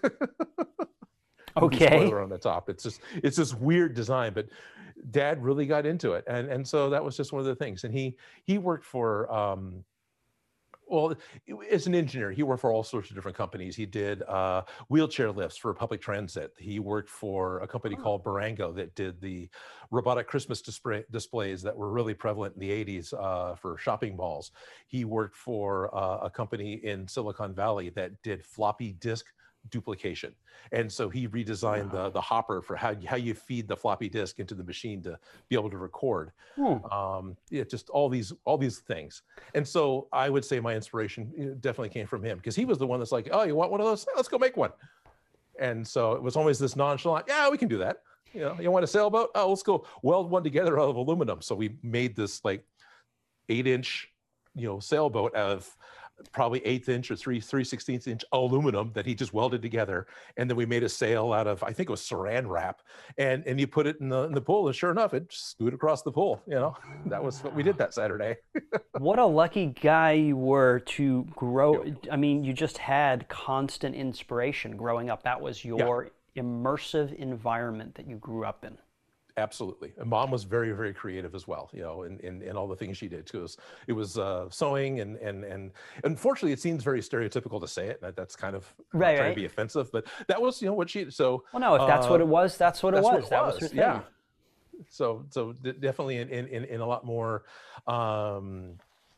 Okay. Spoiler on the top. It's just it's this weird design, but Dad really got into it, and and so that was just one of the things. And he he worked for. Um, Well, as an engineer, he worked for all sorts of different companies. He did uh, wheelchair lifts for public transit. He worked for a company oh. called Barango that did the robotic Christmas display, displays that were really prevalent in the eighties uh, for shopping malls. He worked for uh, a company in Silicon Valley that did floppy disk duplication. And so he redesigned wow. the, the hopper for how, how you feed the floppy disk into the machine to be able to record. Hmm. Um, yeah, just all these, all these things. And so I would say my inspiration definitely came from him, because he was the one that's like, oh, you want one of those? Let's go make one. And so it was always this nonchalant, yeah, we can do that. You know, you want a sailboat? Oh, let's go weld one together out of aluminum. So we made this like eight inch, you know, sailboat out of probably eighth inch or three three sixteenths inch aluminum that he just welded together, and then we made a sail out of, I think it was saran wrap, and and you put it in the in the pool, and sure enough, it just scooted across the pool. You know, that was what we did that Saturday. What a lucky guy you were to grow. I mean, you just had constant inspiration growing up. That was your yeah. immersive environment that you grew up in. Absolutely. And Mom was very, very creative as well, you know, in, in, in all the things she did. It was, it was uh, sewing, and, and, and unfortunately it seems very stereotypical to say it. That, that's kind of right, trying right. to be offensive, but that was, you know, what she, so. Well, no, if that's uh, what it was, that's what it that's was. What it that was. was her thing. Yeah. So, so definitely in, in, in a lot more, um,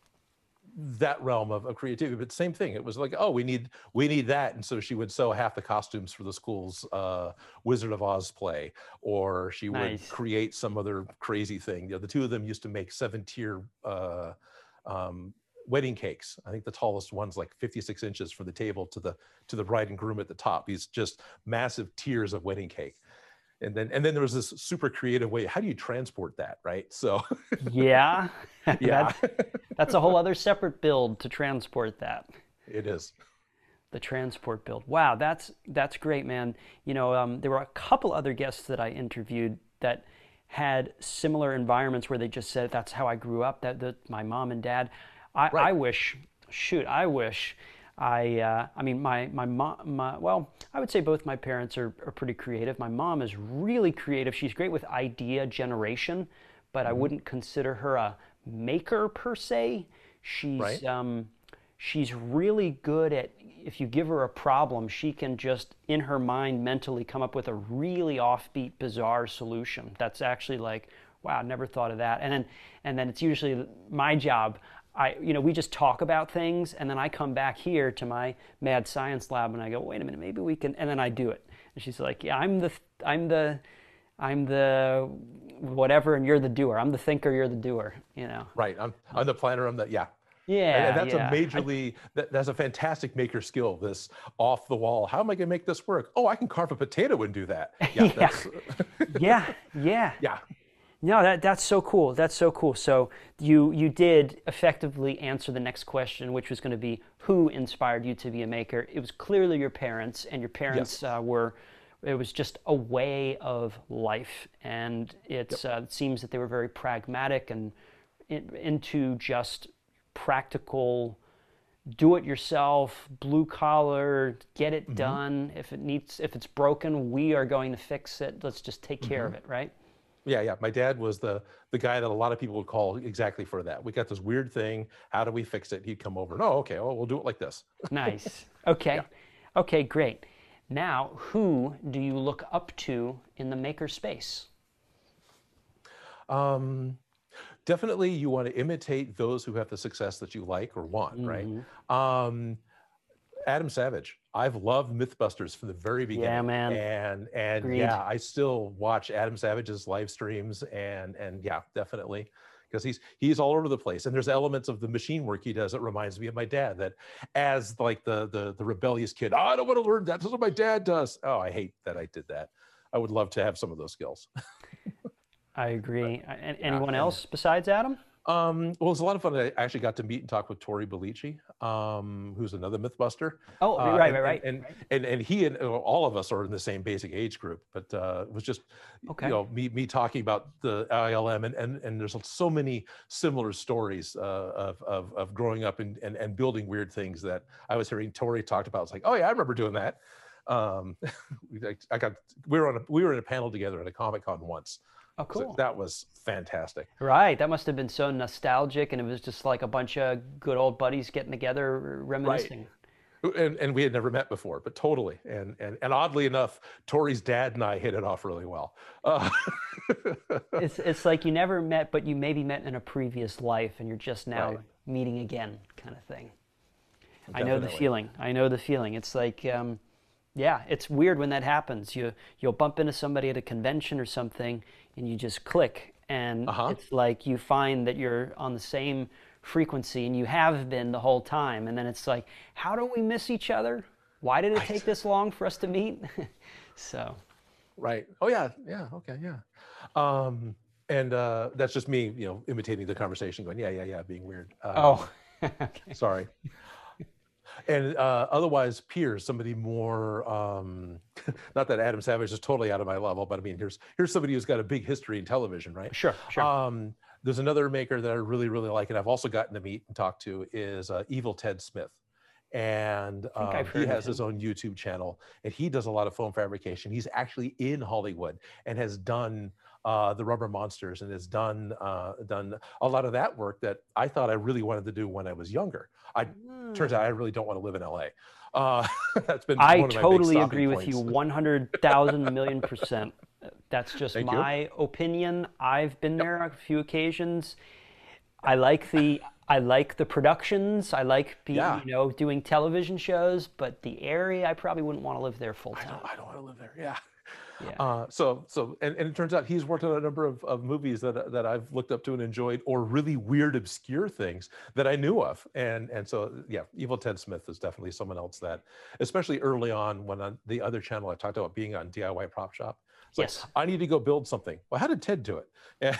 that realm of, of creativity, but same thing. It was like, oh, we need we need that, and so she would sew half the costumes for the school's uh, Wizard of Oz play, or she nice. would create some other crazy thing. You know, the two of them used to make seven-tier uh, um, wedding cakes. I think the tallest one's like fifty-six inches from the table to the to the bride and groom at the top. These just massive tiers of wedding cake. And then, and then there was this super creative way. How do you transport that, right? So, yeah, yeah, that's, that's a whole other separate build to transport that. It is. The transport build. Wow, that's that's great, man. You know, um, there were a couple other guests that I interviewed that had similar environments where they just said, "That's how I grew up." That, that my mom and dad. I, right. I wish, shoot, I wish. I, uh, I mean, my, my mom, my, well, I would say both my parents are, are pretty creative. My mom is really creative. She's great with idea generation, but mm-hmm. I wouldn't consider her a maker per se. She's, right. um, she's really good at, if you give her a problem, she can just, in her mind, mentally come up with a really offbeat, bizarre solution. That's actually like, wow, I never thought of that. And then, and then it's usually my job. I, you know, we just talk about things, and then I come back here to my mad science lab, and I go, wait a minute, maybe we can, and then I do it. And she's like, yeah, I'm the, I'm the, I'm the whatever, and you're the doer. I'm the thinker, you're the doer, you know. Right, I'm, I'm the planner, I'm the, yeah. Yeah, and that's yeah. a majorly, that, that's a fantastic maker skill, this off the wall. How am I gonna make this work? Oh, I can carve a potato and do that. Yeah, yeah. yeah, yeah. Yeah. No, that that's so cool. That's so cool. So you you did effectively answer the next question, which was going to be who inspired you to be a maker. It was clearly your parents, and your parents Yes. uh, were. It was just a way of life, and it's Yep. uh, it seems that they were very pragmatic and in, into just practical, do it yourself, blue collar, get it Mm-hmm. done. If it needs, if it's broken, we are going to fix it. Let's just take care Mm-hmm. of it, right? Yeah, yeah. My dad was the the guy that a lot of people would call exactly for that. We got this weird thing. How do we fix it? He'd come over and, oh, okay, oh, we'll do it like this. Nice. Yeah. Okay. Okay, great. Now, who do you look up to in the maker space? Um, Definitely you want to imitate those who have the success that you like or want, right? Hmm. Um, Adam Savage. I've loved Mythbusters from the very Yeah, beginning, man. and and Agreed. yeah, I still watch Adam Savage's live streams, and and yeah, definitely, because he's he's all over the place, and there's elements of the machine work he does that reminds me of my dad. That as like the the the rebellious kid, oh, I don't want to learn that. That's what my dad does. Oh, I hate that I did that. I would love to have some of those skills. I But agree. A- an- yeah, Anyone and else besides Adam? um, well, it was a lot of fun. I actually got to meet and talk with Tori Belici, um, who's another MythBuster, Oh, uh, right, and right, and right. and right. and and he and uh, all of us are in the same basic age group. But uh, it was just, you Okay. know, me me talking about the I L M, and and and there's so many similar stories uh, of of of growing up and, and and building weird things that I was hearing Tori talked about. It's like, oh yeah, I remember doing that. Um, we- I got we were on a we were in a panel together at a Comic Con once, Oh, so cool. that was fantastic. Right. That must have been so nostalgic, and it was just like a bunch of good old buddies getting together, Right. reminiscing. and and we had never met before, but totally. And and and oddly enough, Tori's dad and I hit it off really well. Uh, It's it's like you never met, but you maybe met in a previous life, and you're just right, now meeting again, kind of thing. I know the definitely. feeling. I know the feeling. It's like, um, yeah, it's weird when that happens. You you'll bump into somebody at a convention or something, and you just click, and Uh huh. it's like you find that you're on the same frequency, and you have been the whole time. And then it's like, how do we miss each other? Why did it take this long for us to meet? So, Right. Oh yeah. Yeah. Okay. Yeah. Um, and uh, that's just me, you know, imitating the conversation, going, yeah, yeah, yeah, being weird. Um, oh, okay. sorry. And uh, otherwise, peers, somebody more. Um, not that Adam Savage is totally out of my level, but I mean, here's here's somebody who's got a big history in television, right? Sure, sure. Um, there's another maker that I really, really like, and I've also gotten to meet and talk to is uh, Evil Ted Smith, and I think I've um, he heard of has his him. own YouTube channel, and he does a lot of foam fabrication. He's actually in Hollywood and has done uh, the Rubber Monsters and has done uh, done a lot of that work that I thought I really wanted to do when I was younger. I turns out I really don't want to live in L A. Uh, that's been I one of my big totally stopping agree with you points. one hundred thousand million percent. That's just Thank you. my opinion. I've been Yep. there a few occasions. I like the I like the productions. I like be, Yeah. you know doing television shows, but the area I probably wouldn't want to live there full I time. don't. I don't want to live there. Yeah. Yeah. Uh, so so and, and it turns out he's worked on a number of, of movies that that I've looked up to and enjoyed, or really weird, obscure things that I knew of. And and so yeah, Evil Ted Smith is definitely someone else that, especially early on when on the other channel I talked about being on D I Y Prop Shop. It's like, Yes. I need to go build something. Well, how did Ted do it? Yeah,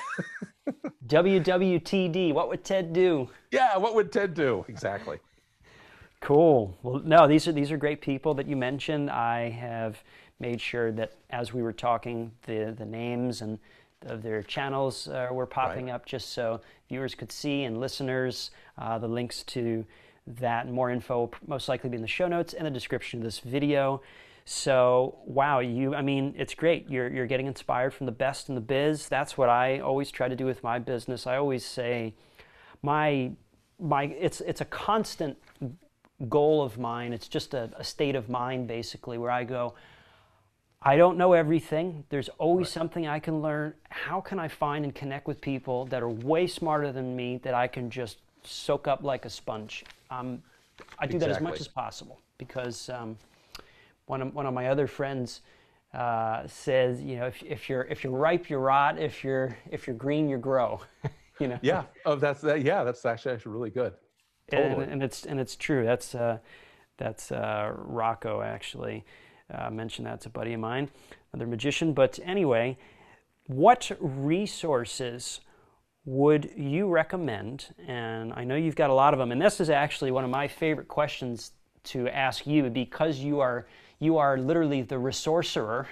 W W T D. What would Ted do? yeah, what would Ted do? Exactly. Cool. Well, no, these are these are great people that you mentioned. I have made sure that as we were talking, the the names and of their channels uh, were popping Right. up, just so viewers could see, and listeners, uh, the links to that and more info will most likely be in the show notes and the description of this video. So, wow, you, I mean, it's great. You're, you're getting inspired from the best in the biz. That's what I always try to do with my business. I always say my, my, it's, it's a constant goal of mine. It's just a, a state of mind, basically, where I go, I don't know everything. There's always Right. something I can learn. How can I find and connect with people that are way smarter than me that I can just soak up like a sponge? Um, I do that as much Exactly. as possible because um, one of one of my other friends uh, says, you know, if, if you're if you're ripe, you rot. If you're if you're green, you grow. you know. Yeah. Oh, that's that. Yeah, that's actually actually really good. And, Totally. and it's and it's true. That's uh, that's uh, Rocco actually uh, mentioned that. It's a buddy of mine, another magician. But anyway, what resources would you recommend? And I know you've got a lot of them, and this is actually one of my favorite questions to ask you, because you are you are literally the resourcerer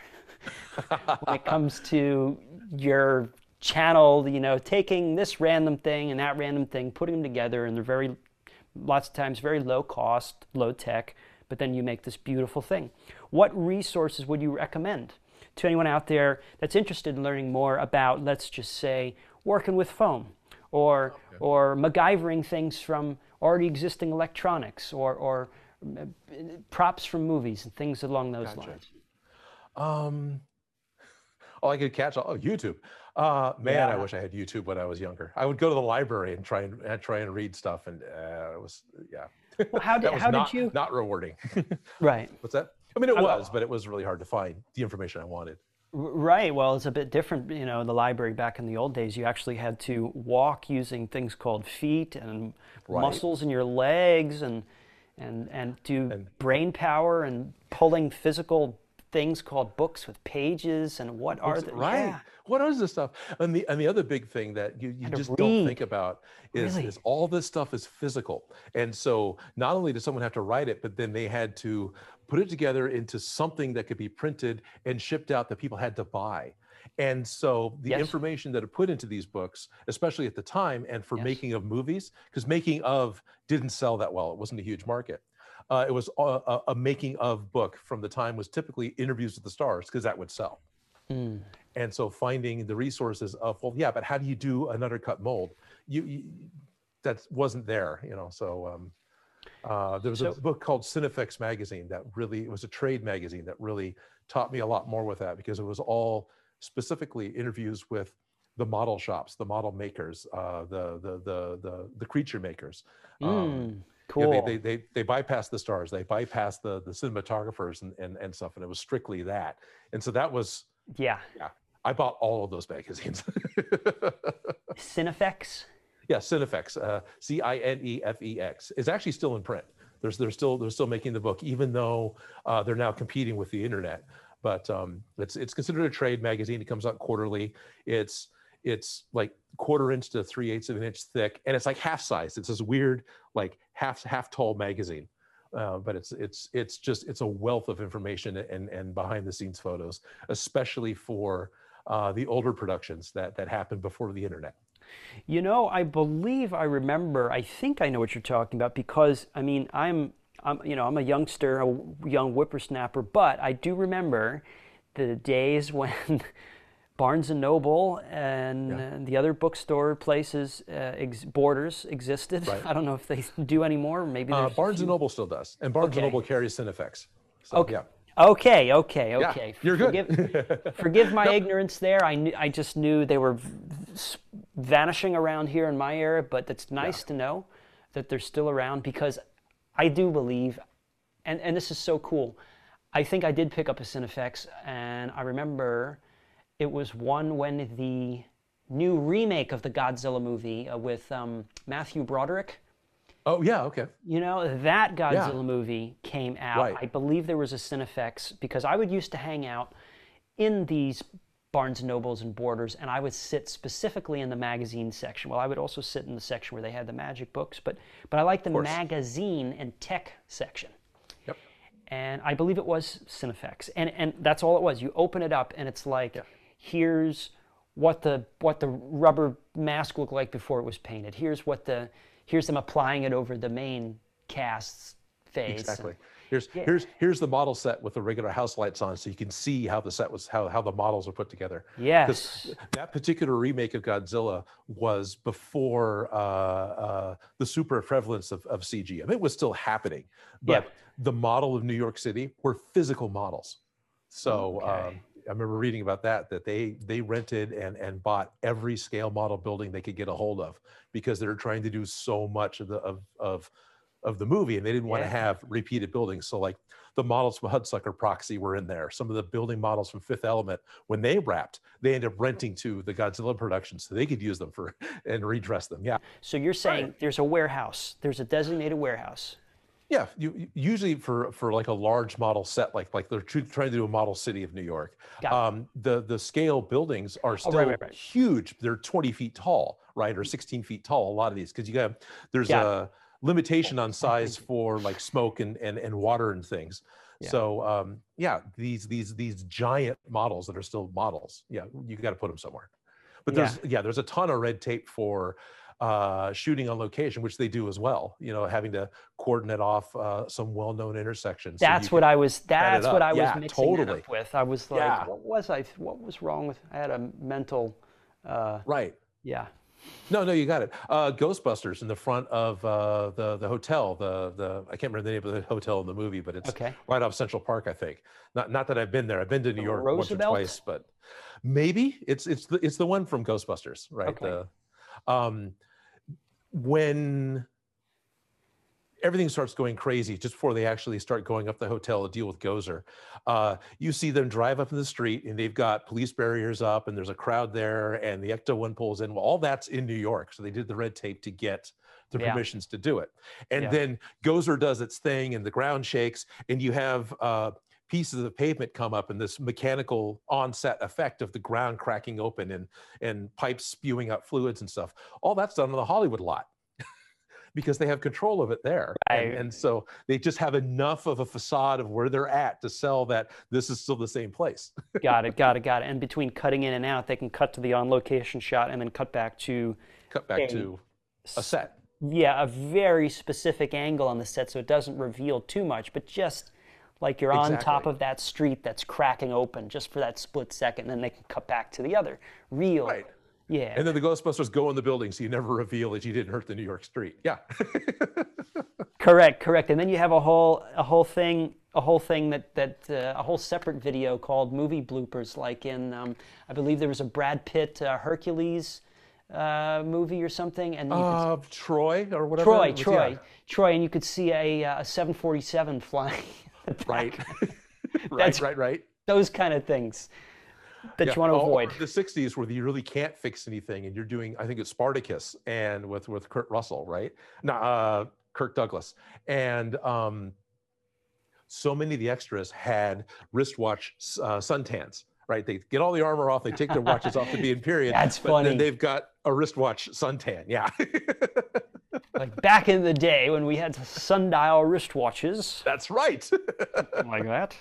when it comes to your channel, you know, taking this random thing and that random thing, putting them together, and they're very, lots of times very low cost, low tech, but then you make this beautiful thing. What resources would you recommend to anyone out there that's interested in learning more about, let's just say, working with foam, or okay. or MacGyvering things from already existing electronics, or, or props from movies and things along those gotcha. lines? Um, all I could catch, oh, YouTube. Uh, man, yeah. I wish I had YouTube when I was younger. I would go to the library and try and I'd try and read stuff, and uh, it was, yeah. Well, how did, how not, did you? Not rewarding. Right. What's that? I mean, it was, but it was really hard to find the information I wanted. Right. Well, it's a bit different. You know, in the library back in the old days, you actually had to walk using things called feet and right. muscles in your legs, and and and do and, brain power and pulling physical things called books with pages. And what are the right? Yeah. What is this stuff? And the and the other big thing that you, you just don't think about is, really? is all this stuff is physical. And so not only does someone have to write it, but then they had to put it together into something that could be printed and shipped out that people had to buy. And so the yes. information that are put into these books, especially at the time, and for yes. making of movies, because making of didn't sell that well. It wasn't a huge market. Uh, it was a, a, a making of book from the time was typically interviews with the stars, because that would sell. Mm. And so finding the resources of, well, yeah, but how do you do an undercut mold? You, you that wasn't there, you know. So um, uh, there was so, a book called Cinefix magazine that really, it was a trade magazine that really taught me a lot more with that, because it was all specifically interviews with the model shops, the model makers, uh, the, the the the the creature makers. Mm. Um, Cool. Yeah, they, they, they, they bypassed the stars, they bypassed the, the cinematographers and, and, and stuff, and it was strictly that. And so that was, yeah. yeah, I bought all of those magazines. Cinefex? Yeah, Cinefex, uh, C I N E F E X. It's actually still in print. There's, they're, still, they're still making the book, even though uh, they're now competing with the internet. But um, it's, it's considered a trade magazine. It comes out quarterly. It's, it's like quarter inch to three eighths of an inch thick, and it's like half size. It's this weird, like half half tall magazine, uh, but it's it's it's just it's a wealth of information and and behind the scenes photos, especially for uh, the older productions that that happened before the internet. You know, I believe I remember. I think I know what you're talking about, because I mean, I'm I'm you know I'm a youngster, a young whippersnapper, but I do remember the days when Barnes and Noble and yeah. the other bookstore places, uh, ex Borders existed. Right. I don't know if they do anymore. Maybe uh, Barnes and Noble still does, and Barnes okay. and Noble carries Cinefex. So, okay. Yeah. Okay. Okay. Okay. Yeah, you're forgive, good. forgive my nope. ignorance there. I knew. I just knew they were vanishing around here in my era, but it's nice yeah. to know that they're still around, because I do believe, and and this is so cool. I think I did pick up a Cinefex, and I remember. It was one when the new remake of the Godzilla movie uh, with um, Matthew Broderick. Oh, yeah, okay. You know, that Godzilla yeah. movie came out. Right. I believe there was a Cinefex, because I would used to hang out in these Barnes and Nobles and Borders, and I would sit specifically in the magazine section. Well, I would also sit in the section where they had the magic books, but, but I like the magazine and tech section. Yep. And I believe it was Cinefex. And, and that's all it was. You open it up, and it's like... Yeah. Here's what the what the rubber mask looked like before it was painted. Here's what the here's them applying it over the main cast's face. Exactly. And, here's yeah. here's here's the model set with the regular house lights on, so you can see how the set was how how the models were put together. Yes. That particular remake of Godzilla was before uh, uh, the super prevalence of, of C G. I mean, it was still happening, but yeah. the model of New York City were physical models. So. Okay. Um, I remember reading about that, that they they rented and, and bought every scale model building they could get a hold of, because they were trying to do so much of the of of, of the movie, and they didn't want yeah. to have repeated buildings. So like the models from Hudsucker Proxy were in there. Some of the building models from Fifth Element, when they wrapped, they ended up renting to the Godzilla production so they could use them for and redress them. Yeah. So you're saying right. there's a warehouse, there's a designated warehouse. Yeah, you, you- usually for for like a large model set, like like they're tr- trying to do a model city of New York. Got it. Um, the the scale buildings are Oh, right, right, still right. huge. They're twenty feet tall, right, or sixteen feet tall. A lot of these because you got there's Got it. a limitation on Oh, size thank you. for like smoke and and, and water and things. Yeah. So um, yeah, these these these giant models that are still models. Yeah, you got to put them somewhere. But Yeah. there's yeah, there's a ton of red tape for uh, shooting on location, which they do as well. You know, having to coordinate off uh, some well-known intersections. so you That's what can I was. set it That's what up. I was Yeah, mixing it totally. up with. I was like, Yeah, what was I? What was wrong with? I had a mental. Uh, right. yeah. No, no, you got it. Uh, Ghostbusters in the front of uh, the the hotel. The the I can't remember the name of the hotel in the movie, but it's Okay. right off Central Park, I think. Not not that I've been there. I've been to New The York once or Roosevelt. twice, but maybe it's it's the it's the one from Ghostbusters, right? Okay. The um, when everything starts going crazy just before they actually start going up the hotel to deal with Gozer. Uh, you see them drive up in the street and they've got police barriers up and there's a crowd there and the Ecto one pulls in. Well, all that's in New York. So they did the red tape to get the Yeah. permissions to do it. And Yeah. then Gozer does its thing and the ground shakes and you have uh, pieces of pavement come up and this mechanical onset effect of the ground cracking open and, and pipes spewing out fluids and stuff. All that's done on the Hollywood lot. Because they have control of it there. And, Right. and so they just have enough of a facade of where they're at to sell that this is still the same place. Got it. Got it. Got it. And between cutting in and out, they can cut to the on-location shot and then cut back to. Cut back a- to a set. Yeah, a very specific angle on the set, so it doesn't reveal too much, but just like you're on top Exactly. of that street that's cracking open just for that split second, and then they can cut back to the other. Real. Right. Yeah. And then the Ghostbusters go in the building so you never reveal that you didn't hurt the New York street. Yeah. Correct, correct. And then you have a whole a whole thing a whole thing that that uh, a whole separate video called movie bloopers, like in um, I believe there was a Brad Pitt uh, Hercules uh, movie or something, and you could, Uh, Troy or whatever. Troy, it was, Troy, yeah. Troy, and you could see a, uh, a seven forty-seven flying. in the Right. back. right, That's- right, right. Those kind of things that Yeah. you want to Or- avoid. or the sixties where you really can't fix anything and you're doing, I think it's Spartacus and with, with Kurt Russell, right? No, uh, Kirk Douglas. And um, so many of the extras had wristwatch uh, suntans, right? They get all the armor off, they take their watches off to be in period. That's but funny. then they've got a wristwatch suntan. Yeah. Like back in the day when we had sundial wristwatches. That's right. Like that.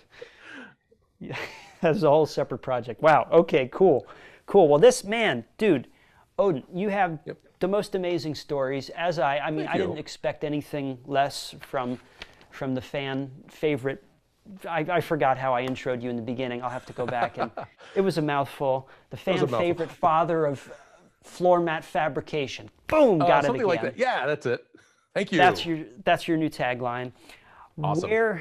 Yeah, that's a whole separate project. Wow. Okay. Cool. Cool. Well, this man, dude, Odin, you have Yep. the most amazing stories. As I, I mean, Thank I didn't you. expect anything less from, from the fan favorite. I, I forgot how I introed you in the beginning. I'll have to go back and it was a mouthful. The was fan a mouthful. favorite father of floor mat fabrication. Boom. Uh, Got it something again. like that. Yeah, that's it. Thank you. That's your that's your new tagline. Awesome. Where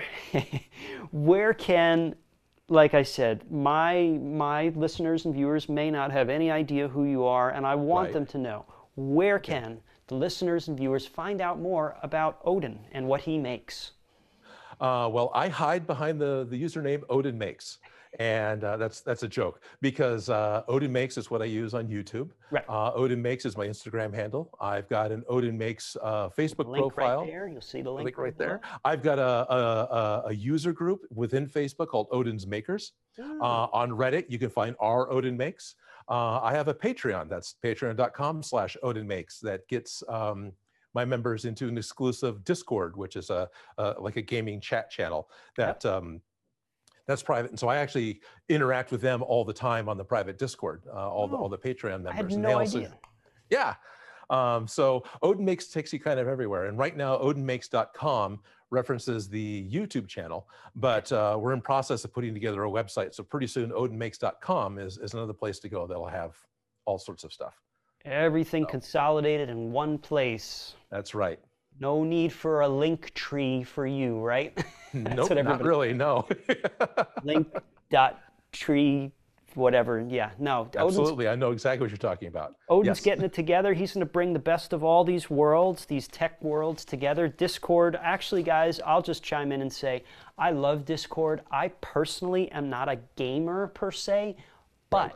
where can, like I said, my my listeners and viewers may not have any idea who you are, and I want Right. them to know. Where can the listeners and viewers find out more about Odin and what he makes? Uh, well, I hide behind the, the username Odin Makes. And uh, that's that's a joke because uh, Odin Makes is what I use on YouTube. Right. Uh, Odin Makes is my Instagram handle. I've got an Odin Makes uh, Facebook Link profile. right there. You'll see the link, Link right there. below. I've got a, a, a, a user group within Facebook called Odin's Makers. Oh. Uh, on Reddit, you can find our Odin Makes. Uh, I have a Patreon. That's patreon.com slash Odin Makes that gets um, my members into an exclusive Discord, which is a, a like a gaming chat channel that um, that's private. And so I actually interact with them all the time on the private Discord, uh, all, the, Oh. all the Patreon members. I had And no they also- idea. yeah. Um, so Odin Makes takes you kind of everywhere. And right now, odin makes dot com references the YouTube channel, but uh, we're in process of putting together a website. So pretty soon, odin makes dot com is, is another place to go that'll have all sorts of stuff. Everything consolidated in one place. That's right. No need for a link tree for you, right? That's Nope, what not everybody- really, no. Link dot tree, whatever. Yeah, no. Odin's, Absolutely, I know exactly what you're talking about. Odin's Yes. getting it together. He's going to bring the best of all these worlds, these tech worlds together. Discord, actually, guys, I'll just chime in and say, I love Discord. I personally am not a gamer per se, but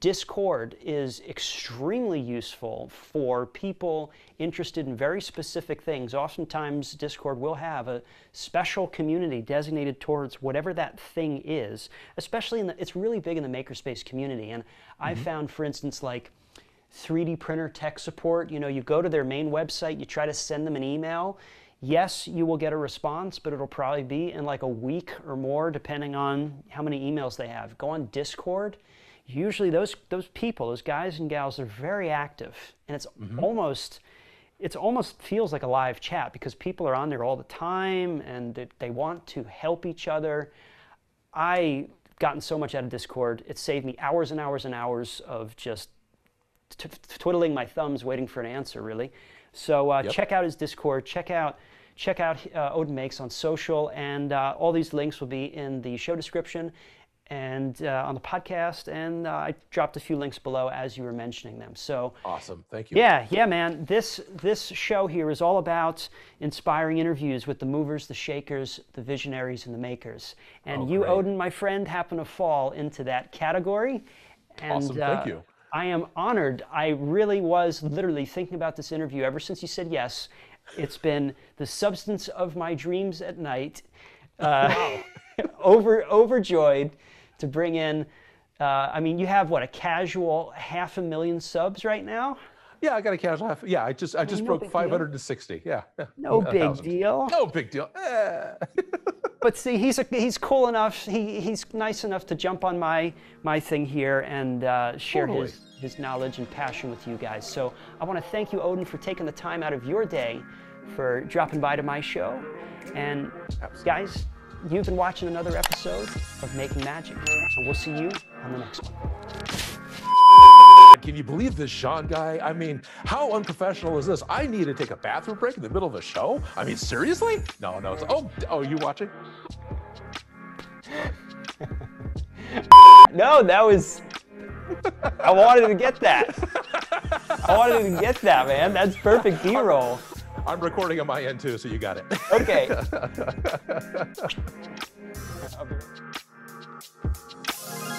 Discord is extremely useful for people interested in very specific things. Oftentimes, Discord will have a special community designated towards whatever that thing is, especially in the, it's really big in the makerspace community. And mm-hmm. I've found, for instance, like three D printer tech support, you know, you go to their main website, you try to send them an email. Yes, you will get a response, but it'll probably be in like a week or more, depending on how many emails they have. Go on Discord. Usually those those people, those guys and gals, are very active, and it's mm-hmm. almost it's almost feels like a live chat because people are on there all the time and they, they want to help each other. I've gotten so much out of Discord. It saved me hours and hours and hours of just t- twiddling my thumbs waiting for an answer, really. So uh, yep. check out his Discord. Check out check out uh, Odin Makes on social, and uh, all these links will be in the show description and uh, on the podcast, and uh, I dropped a few links below as you were mentioning them. So awesome, thank you. Yeah, yeah, man. This this show here is all about inspiring interviews with the movers, the shakers, the visionaries, and the makers. And oh, you, great. Odin, my friend, happen to fall into that category. And, awesome, thank uh, you. I am honored. I really was literally thinking about this interview ever since you said yes. It's been the substance of my dreams at night. Uh, wow. over overjoyed to bring in, uh, I mean, you have what, a casual half a million subs right now? Yeah, I got a casual half. Yeah, I just I just no broke five hundred sixty. Deal. Yeah. No big thousand. deal. No big deal. Eh. But see, he's a, he's cool enough. He he's nice enough to jump on my my thing here and uh, share totally. his his knowledge and passion with you guys. So I want to thank you, Odin, for taking the time out of your day for dropping by to my show. And Absolutely. guys, you've been watching another episode of Making Magic, and we'll see you on the next one. Can you believe this Sean guy? I mean, how unprofessional is this? I need to take a bathroom break in the middle of a show? I mean, seriously? No, no. It's, oh, oh, you watching? No, that was... I wanted to get that. I wanted to get that, man. That's perfect B-roll. I'm recording on my end too, so you got it. Okay.